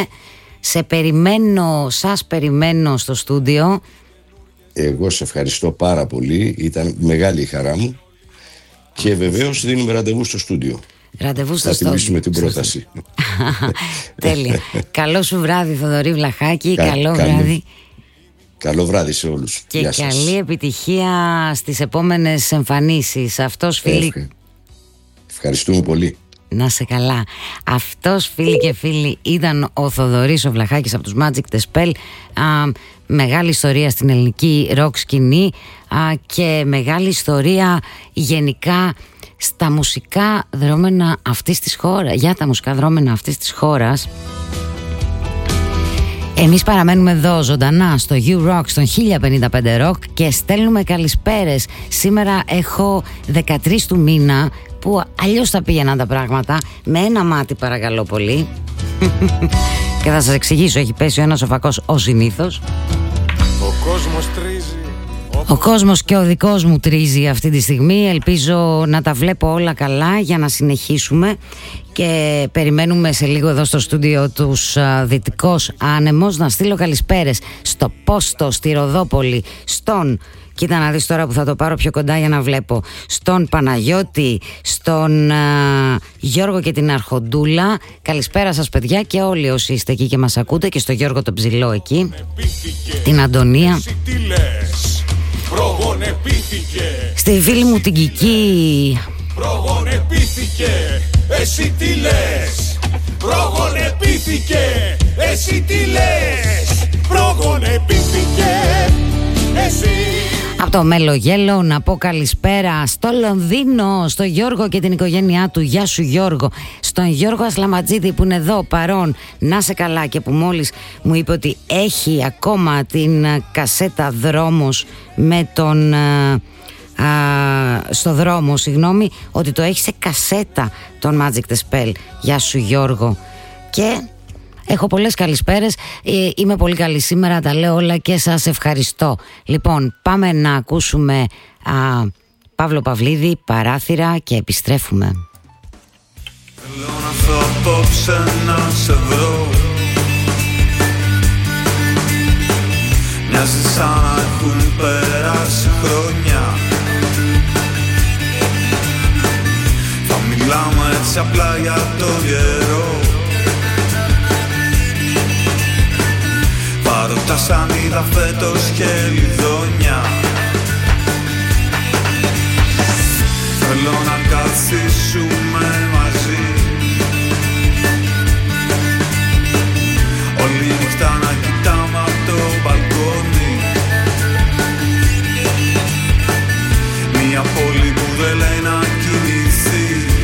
Σας περιμένω στο στούντιο. Εγώ σε ευχαριστώ πάρα πολύ, ήταν μεγάλη η χαρά μου. Και βεβαίως δίνουμε ραντεβού στο στούντιο. Ραντεβού στο στούντιο. Θα τιμήσουμε την πρόταση. Τέλεια. Καλό σου βράδυ, Θοδωρή Βλαχάκη. Καλό βράδυ. Καλό βράδυ σε όλους. Και καλή επιτυχία στις επόμενες εμφανίσεις. Αυτός, φίλοι. Ευχαριστούμε πολύ. Να σε καλά. Αυτός, φίλοι και φίλοι, ήταν ο Θοδωρής ο Βλαχάκης από τους Magic the Spell. Μεγάλη ιστορία στην ελληνική ροκ σκηνή και μεγάλη ιστορία γενικά στα μουσικά δρόμενα αυτής της χώρας, για τα μουσικά δρόμενα αυτής της χώρας. Εμείς παραμένουμε εδώ ζωντανά στο U-Rock, στον 1055 Rock, και στέλνουμε καλησπέρες. Σήμερα έχω 13 του μήνα, που αλλιώς θα πήγαιναν τα πράγματα. Με ένα μάτι παρακαλώ πολύ. Και θα σας εξηγήσω, έχει πέσει ο ένας σοφακός ως συνήθως. Ο κόσμος τρίζει. Ο κόσμος και ο δικός μου τρίζει αυτή τη στιγμή. Ελπίζω να τα βλέπω όλα καλά για να συνεχίσουμε. Και περιμένουμε σε λίγο εδώ στο στούντιο τους Δυτικός Άνεμος. Να στείλω καλησπέρες στο Πόστο, στη Ροδόπολη, στον... Κοίτα να δεις τώρα που θα το πάρω πιο κοντά για να βλέπω. Στον Παναγιώτη, στον Γιώργο και την Αρχοντούλα. Καλησπέρα σας παιδιά, και όλοι όσοι είστε εκεί και μας ακούτε, και στο Γιώργο τον Ψηλό εκεί, την Αντωνία, στη φίλη μου την Κική. Προγονεπήθηκε, εσύ τι λες? Προγονεπήθηκε, εσύ τι λες? Προγονεπήθηκε, εσύ. Από Από το Μελογέλο να πω καλησπέρα στο Λονδίνο, στο Γιώργο και την οικογένειά του. Γεια σου Γιώργο. Στον Γιώργο Ασλαματζίδη που είναι εδώ παρόν, να σε καλά, και που μόλις μου είπε ότι έχει ακόμα την κασέτα Δρόμος με τον... στο δρόμο, συγγνώμη, ότι το έχει σε κασέτα τον Magic the Spell. Γεια σου Γιώργο. Και έχω πολλές καλησπέρες, είμαι πολύ καλή σήμερα, τα λέω όλα και σας ευχαριστώ. Λοιπόν, πάμε να ακούσουμε Παύλο Παυλίδη, Παράθυρα, και επιστρέφουμε. Θέλω να έρθω απόψε να σε βρω. Μοιάζει σαν να έχουν περάσει χρόνια. Θα μιλάμε έτσι απλά για το καιρό. Παρότα σαν είδα φέτος χελιδόνια. Θέλω να καθίσουμε μαζί. Όλη νύχτα να κοιτάμε απ' το μπαλκόνι. Μια πόλη που δεν λέει να κινηθεί.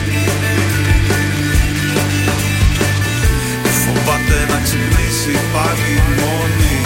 Φοβάται να ξυπνήσει πάλι μόνη.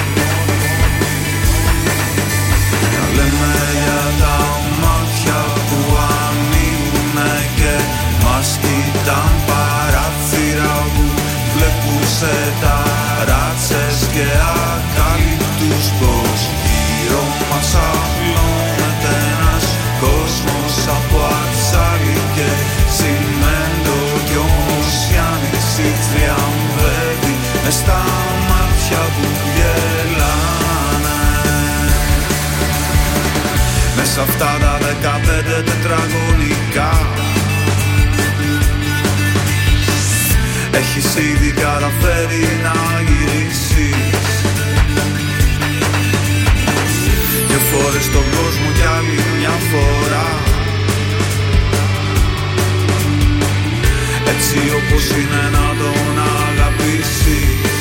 Να λέμε για τα μάτια που ανοίγουνε και μας κοιτάν, παράθυρα που βλέπουν σε ταράτσες και ακάλυπτους, πως γύρω μας απλώνεται ένας κόσμος από ατσάλι και τσιμέντο, κι όμως η άνοιξη τριαμβεύει μες στα μάτια που γελάνε. Μέσα αυτά τα 15 τετραγωνικά έχεις ήδη καταφέρει να γυρίσεις δυο φορές στον κόσμο κι άλλη μια φορά. Έτσι όπως είναι να τον αγαπήσεις.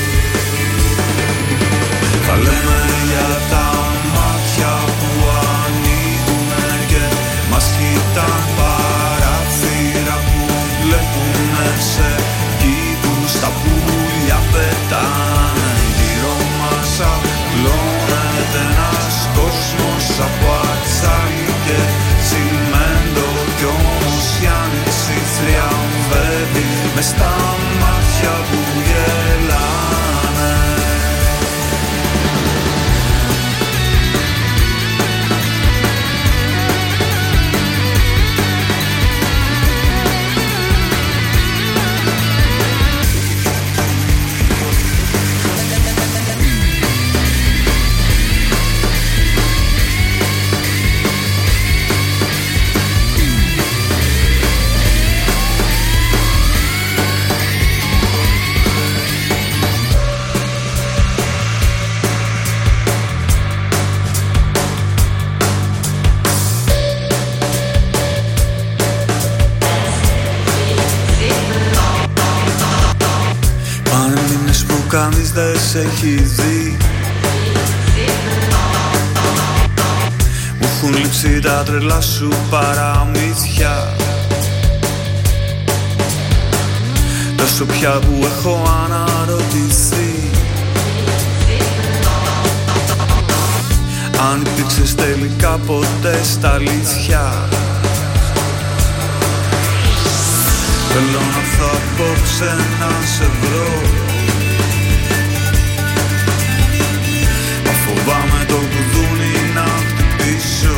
Θα λέμε για τα μάτια που ανοίγουνε και μας κοιτάν, παράθυρα που βλέπουνε σε κήπους, τα πουλιά πετάνε. Γύρω μας απλώνεται ένας κόσμος από ατσάλι και τσιμέντο, κι όμως η άνοιξη θριαμβεύει μες στα μάτια που γελάνε. Κανείς δεν σε έχει δει. Μου έχουν λείψει τα τρελά σου παραμύθια. Τόσο πια που έχω αναρωτηθεί αν υπήρξες τελικά ποτέ στα αλήθεια. Θέλω να έρθω απόψε να σε βρω. Φοβάμαι το κουδούνι να χτυπήσω.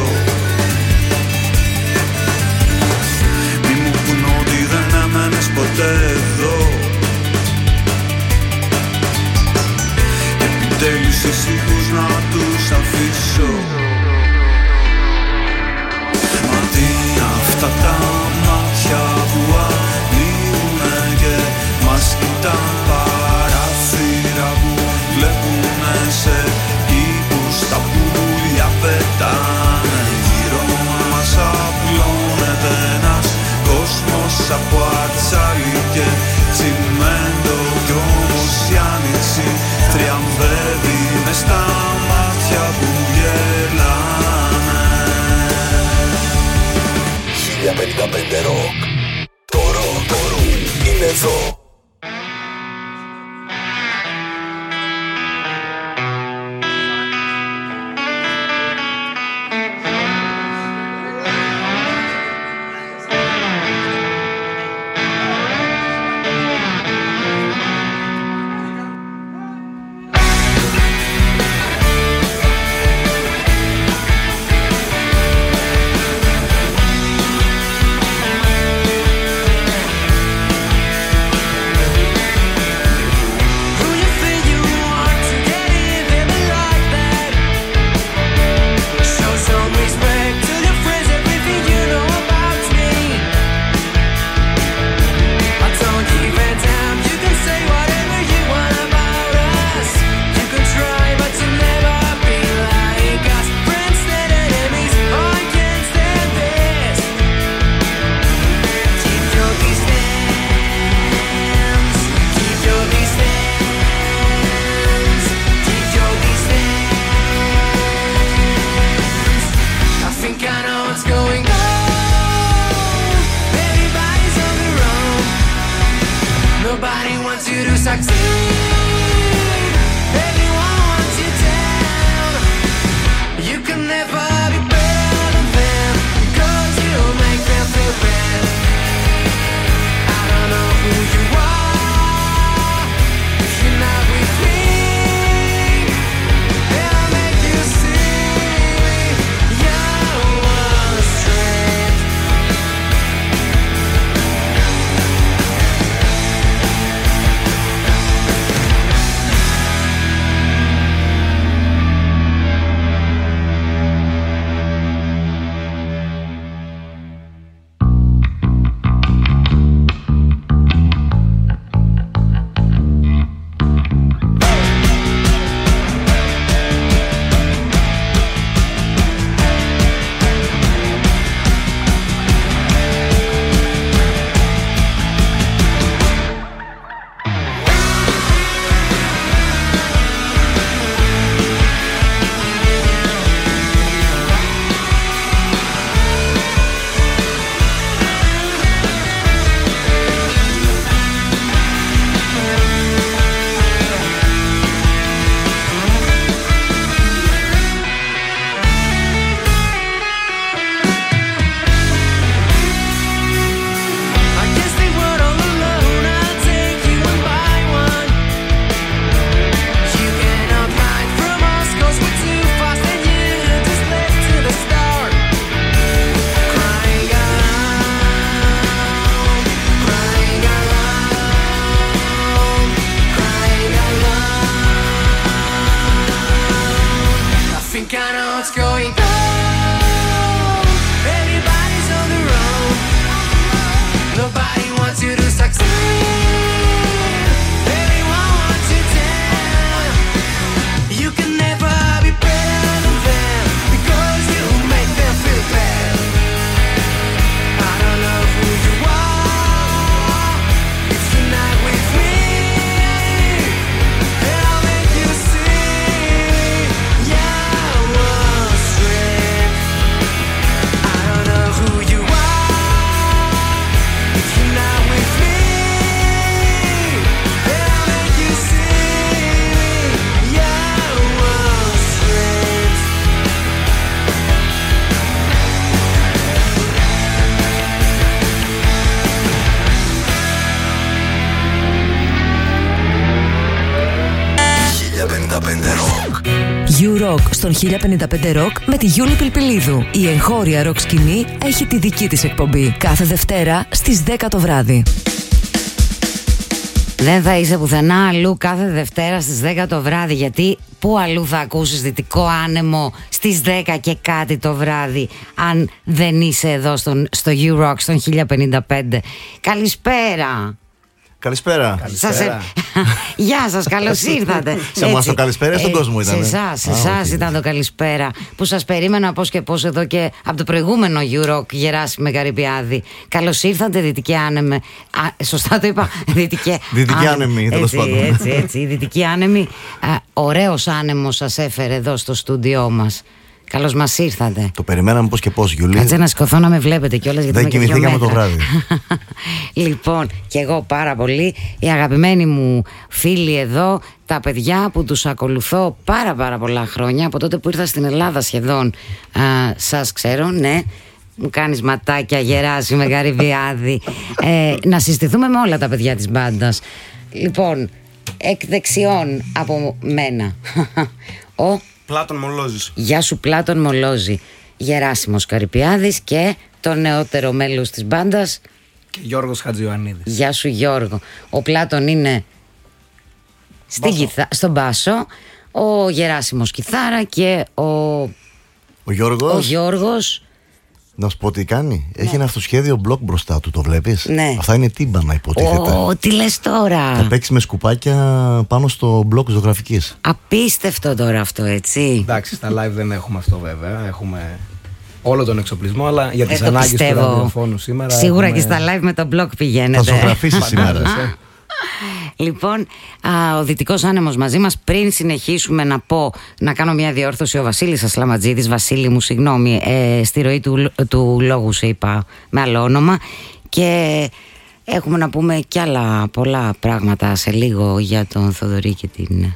Μη μου πουν ότι δεν έμενες ποτέ εδώ. Επιτέλους ησυχούς να τους αφήσω. Μα τι είναι αυτά τα μάτια που ανοίγουνε και μας κοιτάν. εδώ. U-Rock στον 1055 Rock με τη Γιούλη Πιλπιλίδου. Η εγχώρια ροκ σκηνή έχει τη δική της εκπομπή κάθε Δευτέρα στις 10 το βράδυ. Δεν θα είσαι πουθενά αλλού κάθε Δευτέρα στις 10 το βράδυ, γιατί πού αλλού θα ακούσεις Δυτικό Άνεμο στις 10 και κάτι το βράδυ αν δεν είσαι εδώ στο U-Rock στον 1055. Καλησπέρα. Καλησπέρα. Γεια σας, καλώς ήρθατε. Σε εμάς το καλησπέρα στον κόσμο ήταν. Σε εσάς ήταν το καλησπέρα που σας περίμενα πώς και πώς εδώ και από το προηγούμενο U-Rock Γεράσιμε Καρυπιάδη. Καλώς ήρθατε Δυτική Άνεμε. Σωστά το είπα? Δυτική Άνεμη, τέλος πάντων. Έτσι, η Δυτική Άνεμη. Ωραίος άνεμος σας έφερε εδώ στο στούντιό μας. Καλώς μας ήρθατε. Το περιμέναμε πώς και πώς, Γιουλή. Κάτσε να σηκωθώ να με βλέπετε κιόλας, γιατί δεν κοιμηθήκαμε το βράδυ. Λοιπόν, και εγώ πάρα πολύ. Οι αγαπημένοι μου φίλοι εδώ, τα παιδιά που τους ακολουθώ πάρα πολλά χρόνια, από τότε που ήρθα στην Ελλάδα σχεδόν, σας ξέρω, ναι. Μου κάνεις ματάκια, Γεράσιμε Γαριβιάδη. Να συστηθούμε με όλα τα παιδιά της μπάντας. Λοιπόν, εκ δεξιών από μένα ο Πλάτων Μολόζης. Γεια σου Πλάτων Μολόζη. Γεράσιμος Καρυπιάδης. Και το νεότερο μέλος της μπάντας Και Γιώργος Χατζιωαννίδης. Γεια σου Γιώργο. Ο Πλάτων είναι στον μπάσο, ο Γεράσιμος κιθάρα και ο Γιώργος. Να σου πω τι κάνει. Έχει ένα αυτοσχέδιο μπλοκ μπροστά του, το βλέπεις? Ναι. Αυτά είναι τύμπανα, υποτίθεται. Τι λες τώρα? Θα παίξει με σκουπάκια πάνω στο μπλοκ ζωγραφικής. Απίστευτο τώρα αυτό, έτσι. Εντάξει, στα live δεν έχουμε αυτό βέβαια. Έχουμε όλο τον εξοπλισμό, αλλά για τις ανάγκες του ραδιοφώνου σήμερα. Σίγουρα και στα live με το μπλοκ πηγαίνετε. Θα ζωγραφίσει σήμερα. Λοιπόν, ο Δυτικός Άνεμος μαζί μας. Πριν συνεχίσουμε να κάνω μια διόρθωση, ο Βασίλης Ασλαματζίδης. Βασίλη μου, συγγνώμη, στη ροή του λόγου σε είπα με άλλο όνομα. Και έχουμε να πούμε κι άλλα πολλά πράγματα σε λίγο για τον Θοδωρή και την...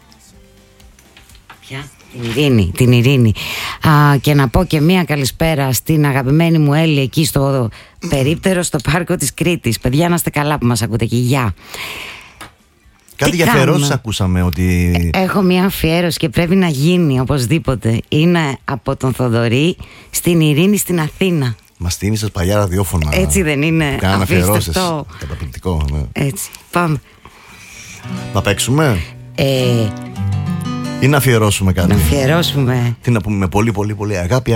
Την Ειρήνη. Και να πω και μία καλησπέρα στην αγαπημένη μου Έλλη εκεί στο περίπτερο, στο πάρκο της Κρήτης. Παιδιά, να είστε καλά που μας ακούτε και γεια. Κάτι για αφιερώσεις ακούσαμε ότι... Έχω μία αφιέρωση και πρέπει να γίνει οπωσδήποτε. Είναι από τον Θοδωρή στην Ειρήνη στην Αθήνα. Μας θύμισες παλιά ραδιόφωνα. Έτσι δεν είναι? Κάναμε αφιερώσεις. Καταπληκτικό, ναι. Έτσι, πάμε. Να παίξουμε ή να αφιερώσουμε κάτι? Να αφιερώσουμε. Τι να πούμε, με πολύ αγάπη.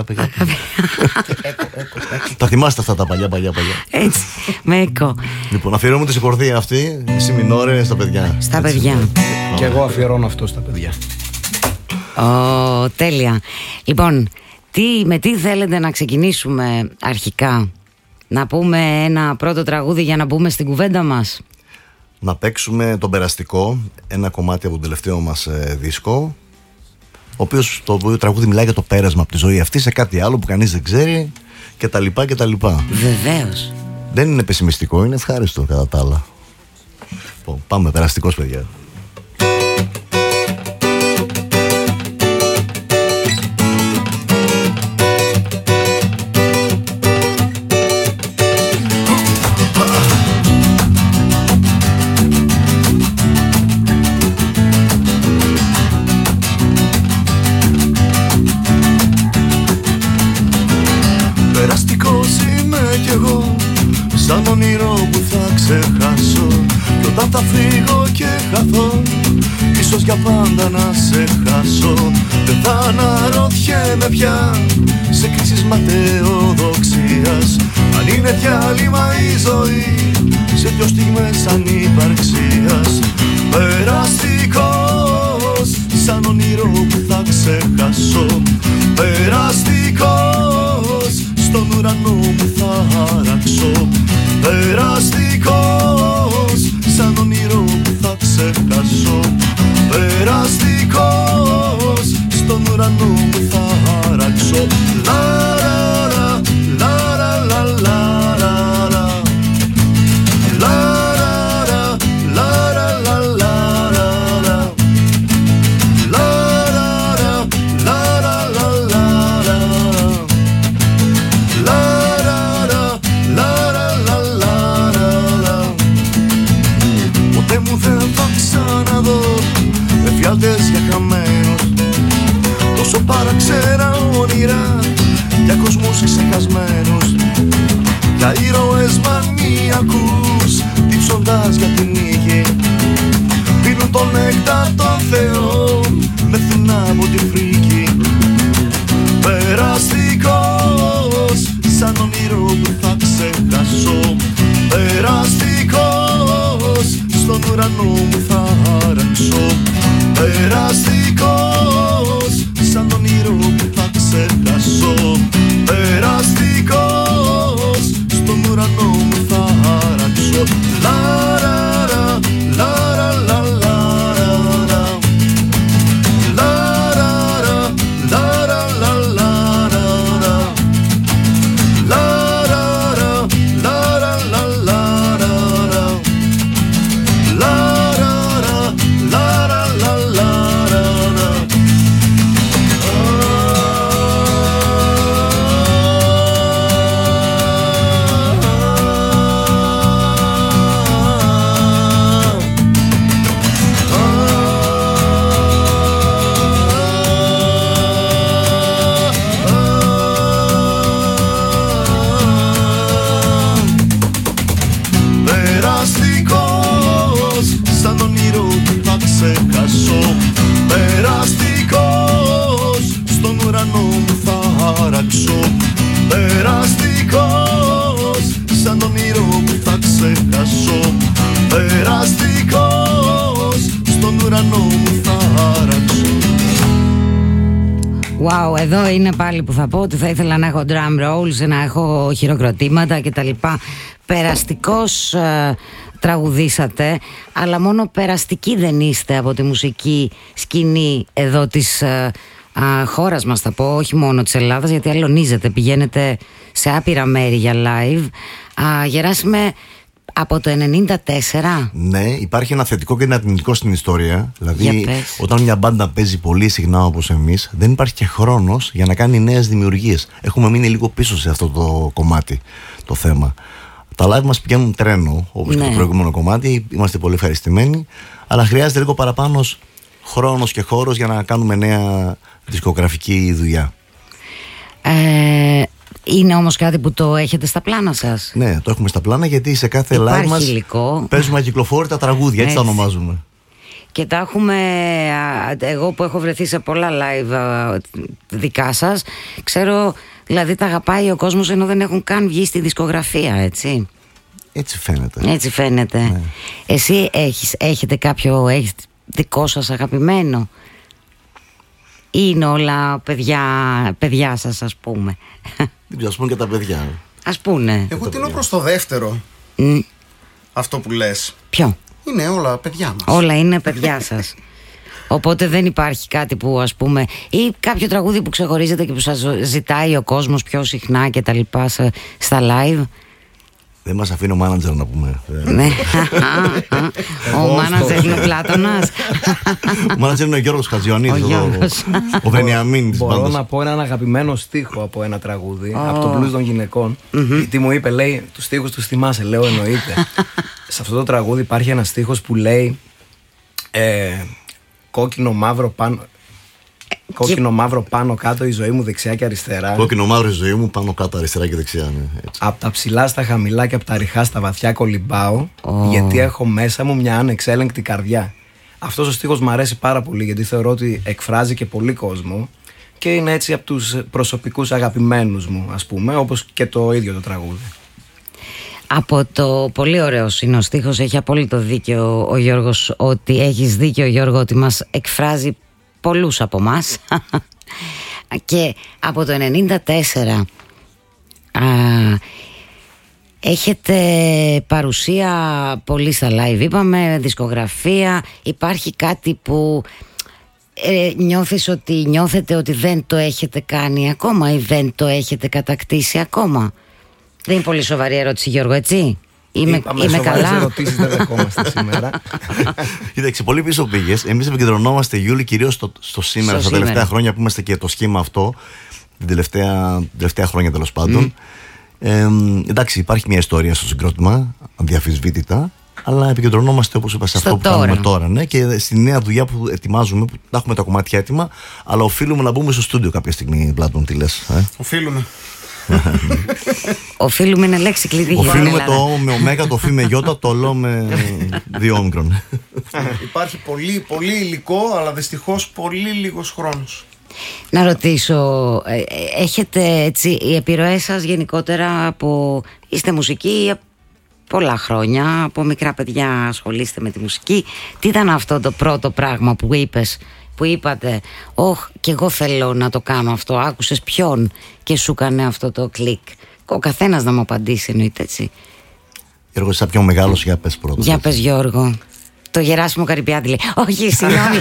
Τα θυμάστε αυτά τα παλιά. Έτσι, με εκώ. Λοιπόν, αφιερώνουμε τη συγχορδία αυτή, εσύ μινόρε, στα παιδιά. Στα παιδιά. Και εγώ αφιερώνω αυτό στα παιδιά. Τέλεια. Λοιπόν, με τι θέλετε να ξεκινήσουμε αρχικά? Να πούμε ένα πρώτο τραγούδι για να μπούμε στην κουβέντα μας? Να παίξουμε τον Περαστικό, ένα κομμάτι από τον τελευταίο μας δίσκο, ο οποίος το τραγούδι μιλάει για το πέρασμα από τη ζωή αυτή σε κάτι άλλο που κανείς δεν ξέρει και τα λοιπά. Βεβαίως. Δεν είναι πεσημιστικό, είναι ευχάριστο κατά τα άλλα. Πάμε, Περαστικός, παιδιά. Σαν όνειρο που θα ξεχάσω, κι όταν θα φύγω και χαθώ, ίσως για πάντα να σε χάσω. Δεν θα αναρωτιέμαι πια σε κρίσεις ματαιοδοξίας, αν είναι διάλειμμα η ζωή σε δυο στιγμές ανυπαρξίας. Περαστικός, σαν όνειρο που θα ξεχάσω. Περαστικός, στον ουρανό μου θα χαράξω. Περαστικός, σαν όνειρο που θα ξεχάσω. Περαστικός, στον ουρανό μου θα χαράξω. Λαραρα, λαραρα, λαραρα, λαραρα, λαραρα, λαραρα, λαραρα, λαραρα. Ποτέ μου δεν θα ξαναδώ εφιάλτες για χαμένους, τόσο παραξένα όνειρα για κόσμους ξεχασμένους, για ήρωες μανιακούς τύψοντας για την νύχη, πίνουν τον νέκταρ των θεών, μεθούν από τη φρίκη. Περαστικός, σαν όνειρο που θα ξεχάσω. Περαστικός, στον ουρανό μου θα χαράξω. Περαστικός, σαν όνειρο που θα ξεχάσω. Περαστικός, στον ουρανό μου θα χαράξω. Λαραρα, λαραρα, λαραρα, λαραρα, Wow, εδώ είναι πάλι που θα πω ότι θα ήθελα να έχω drum rolls, να έχω χειροκροτήματα κτλ. Περαστικός τραγουδήσατε, αλλά μόνο περαστικοί δεν είστε από τη μουσική σκηνή εδώ της χώρας μας, θα πω, όχι μόνο της Ελλάδας, γιατί αλωνίζετε, πηγαίνετε σε άπειρα μέρη για live. Γεράσιμε, από το 94. Ναι, υπάρχει ένα θετικό και ένα αρνητικό στην ιστορία. Δηλαδή, όταν μια μπάντα παίζει πολύ συχνά όπως εμείς, δεν υπάρχει και χρόνος για να κάνει νέες δημιουργίες. Έχουμε μείνει λίγο πίσω σε αυτό το κομμάτι, το θέμα. Τα live μας πηγαίνουν τρένο, όπως και το προηγούμενο κομμάτι. Είμαστε πολύ ευχαριστημένοι. Αλλά χρειάζεται λίγο παραπάνω χρόνος και χώρος για να κάνουμε νέα δισκογραφική δουλειά. Είναι όμως κάτι που το έχετε στα πλάνα σας? Ναι, το έχουμε στα πλάνα, γιατί σε κάθε live μας παίζουμε ακυκλοφόρητα τραγούδια, έτσι τα ονομάζουμε. Και τα έχουμε, εγώ που έχω βρεθεί σε πολλά live δικά σας, ξέρω, δηλαδή τα αγαπάει ο κόσμος ενώ δεν έχουν καν βγει στη δισκογραφία, έτσι. Έτσι φαίνεται. Έτσι φαίνεται. Ναι. Εσύ έχετε κάποιο δικό σας αγαπημένο? Είναι όλα παιδιά σας, ας πούμε? Ας πούμε και τα παιδιά. Ας πούνε. Εγώ τίνω προς το δεύτερο. Αυτό που λες. Ποιο? Είναι όλα παιδιά μας. Όλα είναι παιδιά σας. Οπότε δεν υπάρχει κάτι που, ας πούμε, ή κάποιο τραγούδι που ξεχωρίζετε και που σας ζητάει ο κόσμος πιο συχνά και τα λοιπά στα live? Δεν μας αφήνει ο μάνατζερ να πούμε. Ναι. Ο μάνατζερ είναι ο Πλάτωνας. Ο μάνατζερ είναι ο Γιώργος Χατζιονίδης, ο Βενιαμίν της μπάντας. Μπορώ να πω έναν αγαπημένο στίχο από ένα τραγούδι, από το Blues των γυναικών. Τι μου είπε, λέει, τους στίχους τους θυμάσαι? Λέω, εννοείται. Σε αυτό το τραγούδι υπάρχει ένας στίχος που λέει κόκκινο μαύρο πάνω. Κόκκινο μαύρο πάνω κάτω η ζωή μου δεξιά και αριστερά. Κόκκινο μαύρο η ζωή μου πάνω κάτω αριστερά και δεξιά, ναι, απ' τα ψηλά στα χαμηλά και απ' τα ριχά στα βαθιά κολυμπάω, γιατί έχω μέσα μου μια ανεξέλεγκτη καρδιά. Αυτός ο στίχος μου αρέσει πάρα πολύ, γιατί θεωρώ ότι εκφράζει και πολύ κόσμο και είναι έτσι από τους προσωπικούς αγαπημένους μου, ας πούμε, όπως και το ίδιο το τραγούδι. Από το πολύ ωραίο είναι ο στίχος, έχει απόλυτο δίκιο ο Γιώργος, ότι έχεις δίκιο, Γιώργο, ότι μας εκφράζει πολλούς από μας. Και από το 94 έχετε παρουσία πολύ στα live, είπαμε, δισκογραφία. Υπάρχει κάτι που νιώθετε ότι δεν το έχετε κάνει ακόμα ή δεν το έχετε κατακτήσει ακόμα? Δεν είναι πολύ σοβαρή ερώτηση, Γιώργο, έτσι? Είμαι καλά. Ερωτήσεις δεν δεχόμαστε σήμερα. Κοίταξε, πολύ πίσω πήγες. Εμείς επικεντρωνόμαστε, Γιούλη, κυρίως στο σήμερα, στα τελευταία χρόνια που είμαστε και το σχήμα αυτό, την τελευταία χρόνια τέλος πάντων. Εντάξει, υπάρχει μια ιστορία στο συγκρότημα, αδιαφυσβήτητα, αλλά επικεντρωνόμαστε, όπως είπα, σε αυτό που κάνουμε τώρα, ναι, και στη νέα δουλειά που ετοιμάζουμε, που τα έχουμε τα κομμάτια έτοιμα, αλλά οφείλουμε να μπούμε στο στούντιο κάποια στιγμή, Πλάτων, τι λες? Οφείλουμε. Οφείλουμε είναι λέξη κλειδί. Οφείλουμε το ο με ωμέγα, το φι με γιώτα, το λο με 2 όμικρον. Υπάρχει πολύ υλικό, αλλά δυστυχώς πολύ λίγος χρόνος. Να ρωτήσω, έχετε έτσι οι επιρροές σας γενικότερα από, είστε μουσική πολλά χρόνια, από μικρά παιδιά ασχολείστε με τη μουσική. Τι ήταν αυτό το πρώτο πράγμα που είπατε, και εγώ θέλω να το κάνω αυτό? Άκουσες ποιον και σου έκανε αυτό το κλικ? Ο καθένας να μου απαντήσει, εννοείται, έτσι. Γιώργο, είσαι πιο μεγάλος, για πες πρώτα. Για πες, Γιώργο. Το Γεράσιμο Καρυπιάτη λέει. Όχι, συγγνώμη.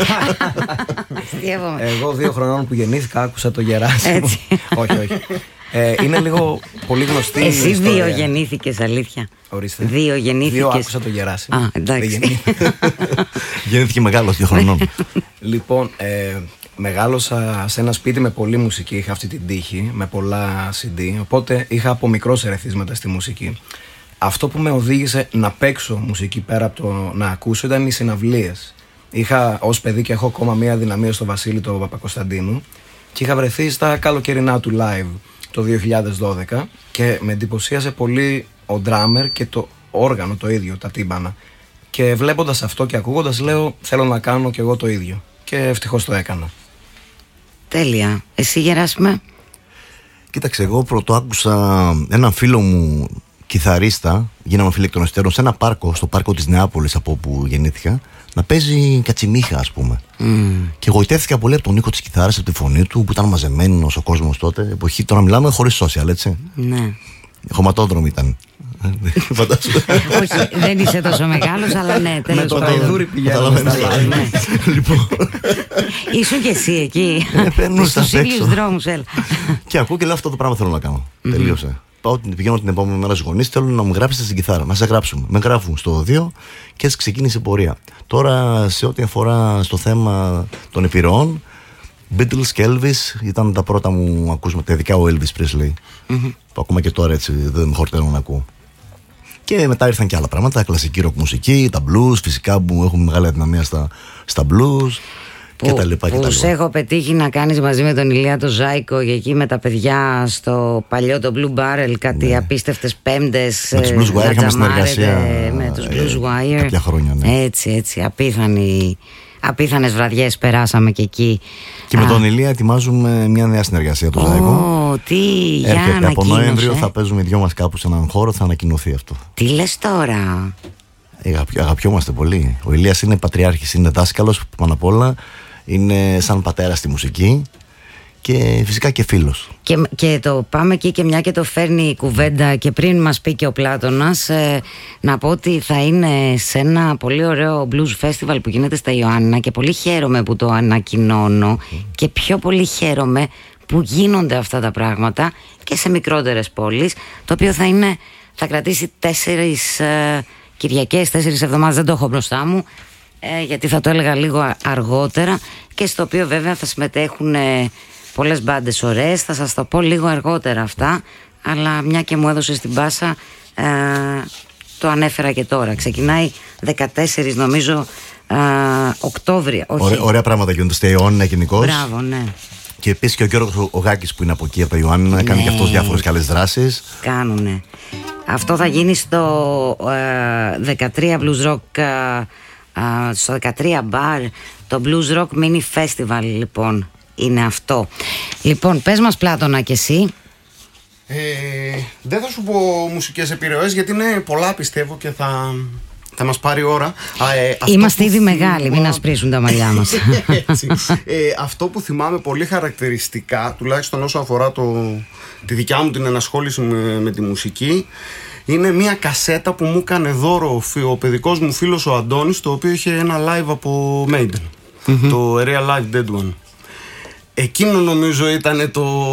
Εγώ 2 χρονών που γεννήθηκα άκουσα το Γεράσιμο. Όχι. Είναι λίγο πολύ γνωστή. Εσύ 2 γεννήθηκες, αλήθεια? Ορίστε. 2 γεννήθηκες. 2 άκουσα το Γεράσιμο. Εντάξει. Γεννήθηκε μεγάλος 2 χρονών. Λοιπόν, μεγάλωσα σε ένα σπίτι με πολλή μουσική. Είχα αυτή την τύχη, με πολλά CD. Οπότε είχα από μικρός ερεθίσματα στη μουσική. Αυτό που με οδήγησε να παίξω μουσική πέρα από το να ακούσω ήταν οι συναυλίες. Είχα ως παιδί και έχω ακόμα μία αδυναμία στο Βασίλη το Παπακοσταντίνου και είχα βρεθεί στα καλοκαιρινά του live το 2012 και με εντυπωσίασε πολύ ο drummer και το όργανο το ίδιο, τα τύμπανα. Και βλέποντας αυτό και ακούγοντας, λέω, θέλω να κάνω κι εγώ το ίδιο. Και ευτυχώς το έκανα. Τέλεια. Εσύ, Γεράσιμε? Κοίταξε, εγώ πρώτο άκουσα έναν φίλο μου κιθαρίστα, γίναμε φίλοι εκ των υστέρων, σε ένα πάρκο, στο πάρκο της Νεάπολης από όπου γεννήθηκα, να παίζει κατσιμίχα, ας πούμε. Και γοητεύτηκα πολύ από τον ήχο της κιθάρας, από τη φωνή του, που ήταν μαζεμένος ο κόσμος τότε. Εποχή, τώρα μιλάμε χωρίς social, έτσι. Ναι. Χωματόδρομο ήταν. Όχι, δεν είσαι τόσο μεγάλος, αλλά ναι, τέλος πάντων. Με το Ταϊδούρι πηγαίνουμε στα live. Λοιπόν. Ήσουν και εσύ εκεί. Στους ίδιους δρόμους, έλα. Και ακούω και λέω, αυτό το πράγμα θέλω να κάνω. Τελείωσε. Πηγαίνω την επόμενη μέρα στους γονείς, θέλω να μου γράψετε στην κιθάρα, να σε γράψουμε. Με γράφουν στο 2 και έτσι ξεκίνησε η πορεία. Τώρα, σε ό,τι αφορά στο θέμα των επιρροών, Beatles και Elvis ήταν τα πρώτα μου ακούσματα, ειδικά ο Elvis Presley, που ακόμα και τώρα έτσι δεν με χορταίνω να ακούω. Και μετά ήρθαν και άλλα πράγματα, κλασική ροκ μουσική, τα blues, φυσικά που έχουμε μεγάλη αδυναμία στα blues. Που σε έχω πετύχει να κάνεις μαζί με τον Ηλία το Ζάικο και εκεί με τα παιδιά στο παλιό το Blue Barrel κάτι απίστευτες πέμπτες. Με τους Blues Wire είχαμε συνεργασία με τους Blues Wire κάποια χρόνια, ναι. Έτσι, απίθανες βραδιές περάσαμε και εκεί. Και με τον Ηλία ετοιμάζουμε μια νέα συνεργασία του Ζάικο. Έρχεται από Νοέμβριο, θα παίζουμε οι δυο μας κάπου σε έναν χώρο, θα ανακοινωθεί αυτό. Τι λες τώρα? Αγαπιόμαστε πολύ. Ο Ηλίας είναι πατριάρχης, είναι δάσκαλος πάνω απ' όλα. Είναι σαν πατέρα στη μουσική και φυσικά και φίλος. Και το πάμε εκεί, και μια και το φέρνει η κουβέντα και πριν μας πει και ο Πλάτωνας, να πω ότι θα είναι σε ένα πολύ ωραίο blues festival που γίνεται στα Ιωάννινα και πολύ χαίρομαι που το ανακοινώνω και πιο πολύ χαίρομαι που γίνονται αυτά τα πράγματα και σε μικρότερες πόλεις, το οποίο θα κρατήσει 4 Κυριακές, 4 εβδομάδες, δεν το έχω μπροστά μου, γιατί θα το έλεγα λίγο αργότερα, και στο οποίο βέβαια θα συμμετέχουν πολλές μπάντες ωραίες. Θα σας το πω λίγο αργότερα αυτά, αλλά μια και μου έδωσε την πάσα, το ανέφερα και τώρα. Ξεκινάει 14 νομίζω Οκτώβρια. Ωραία πράγματα γίνονται στα Ιωάννινα γενικώς. Μπράβο, ναι. Και επίσης και ο Γιώργος ο Γάκης που είναι από εκεί από τα Ιωάννινα, κάνει και αυτός διάφορες καλές δράσεις. Κάνουνε. Αυτό θα γίνει στο 13 Blues Rock, στο 13 Bar, το Blues Rock Mini Festival λοιπόν είναι αυτό. Λοιπόν, πες μας Πλάτωνα και εσύ. Δεν θα σου πω μουσικές επιρροές γιατί είναι πολλά πιστεύω και θα μας πάρει ώρα. Είμαστε ήδη μεγάλοι, μην ασπρίσουν τα μαλλιά μας. Αυτό που θυμάμαι πολύ χαρακτηριστικά, τουλάχιστον όσο αφορά τη δικιά μου την ενασχόληση με τη μουσική, είναι μια κασέτα που μου έκανε δώρο ο παιδικός μου φίλος ο Αντώνης, το οποίο είχε ένα live από Maiden, το A Real Live Dead One. Εκείνο νομίζω ήταν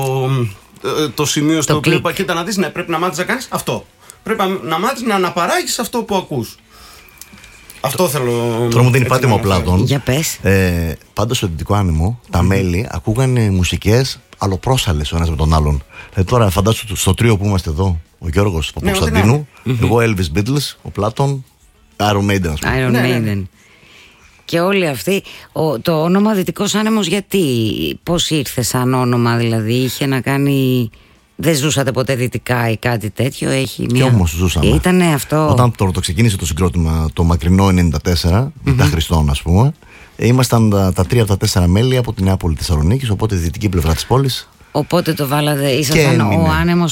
το σημείο στο οποίο είπα, κοίτα να δεις, ναι, πρέπει να μάθεις να κάνεις αυτό. Πρέπει να μάθεις να αναπαράγεις αυτό που ακούς. Αυτό θέλω. Τώρα μου δίνει πάτημα ο Πλάτων. Για πες. Πάντως στο Δυτικό Άνεμο τα μέλη ακούγανε μουσικές αλλοπρόσαλλες ο ένας με τον άλλον. Τώρα φαντάσου στο τρίο που είμαστε εδώ, ο Γιώργος Παπακοσταντίνου, εγώ Elvis Beatles, ο Πλάτων, Iron Maiden. Iron Maiden. Και όλοι αυτοί, το όνομα Δυτικός Άνεμος γιατί, πώς ήρθε σαν όνομα, δηλαδή είχε να κάνει... Δεν ζούσατε ποτέ δυτικά ή κάτι τέτοιο? Έχει μια... Και όμως ζούσαμε. Ήτανε αυτό. Όταν το ξεκίνησε το συγκρότημα το μακρινό 94, μετά Χριστόν ας πούμε, ήμασταν τα 3 από τα 4 μέλη από την Νεάπολη Θεσσαλονίκης, οπότε τη δυτική πλευρά της πόλης. Οπότε το βάλατε, ήσασταν ο άνεμος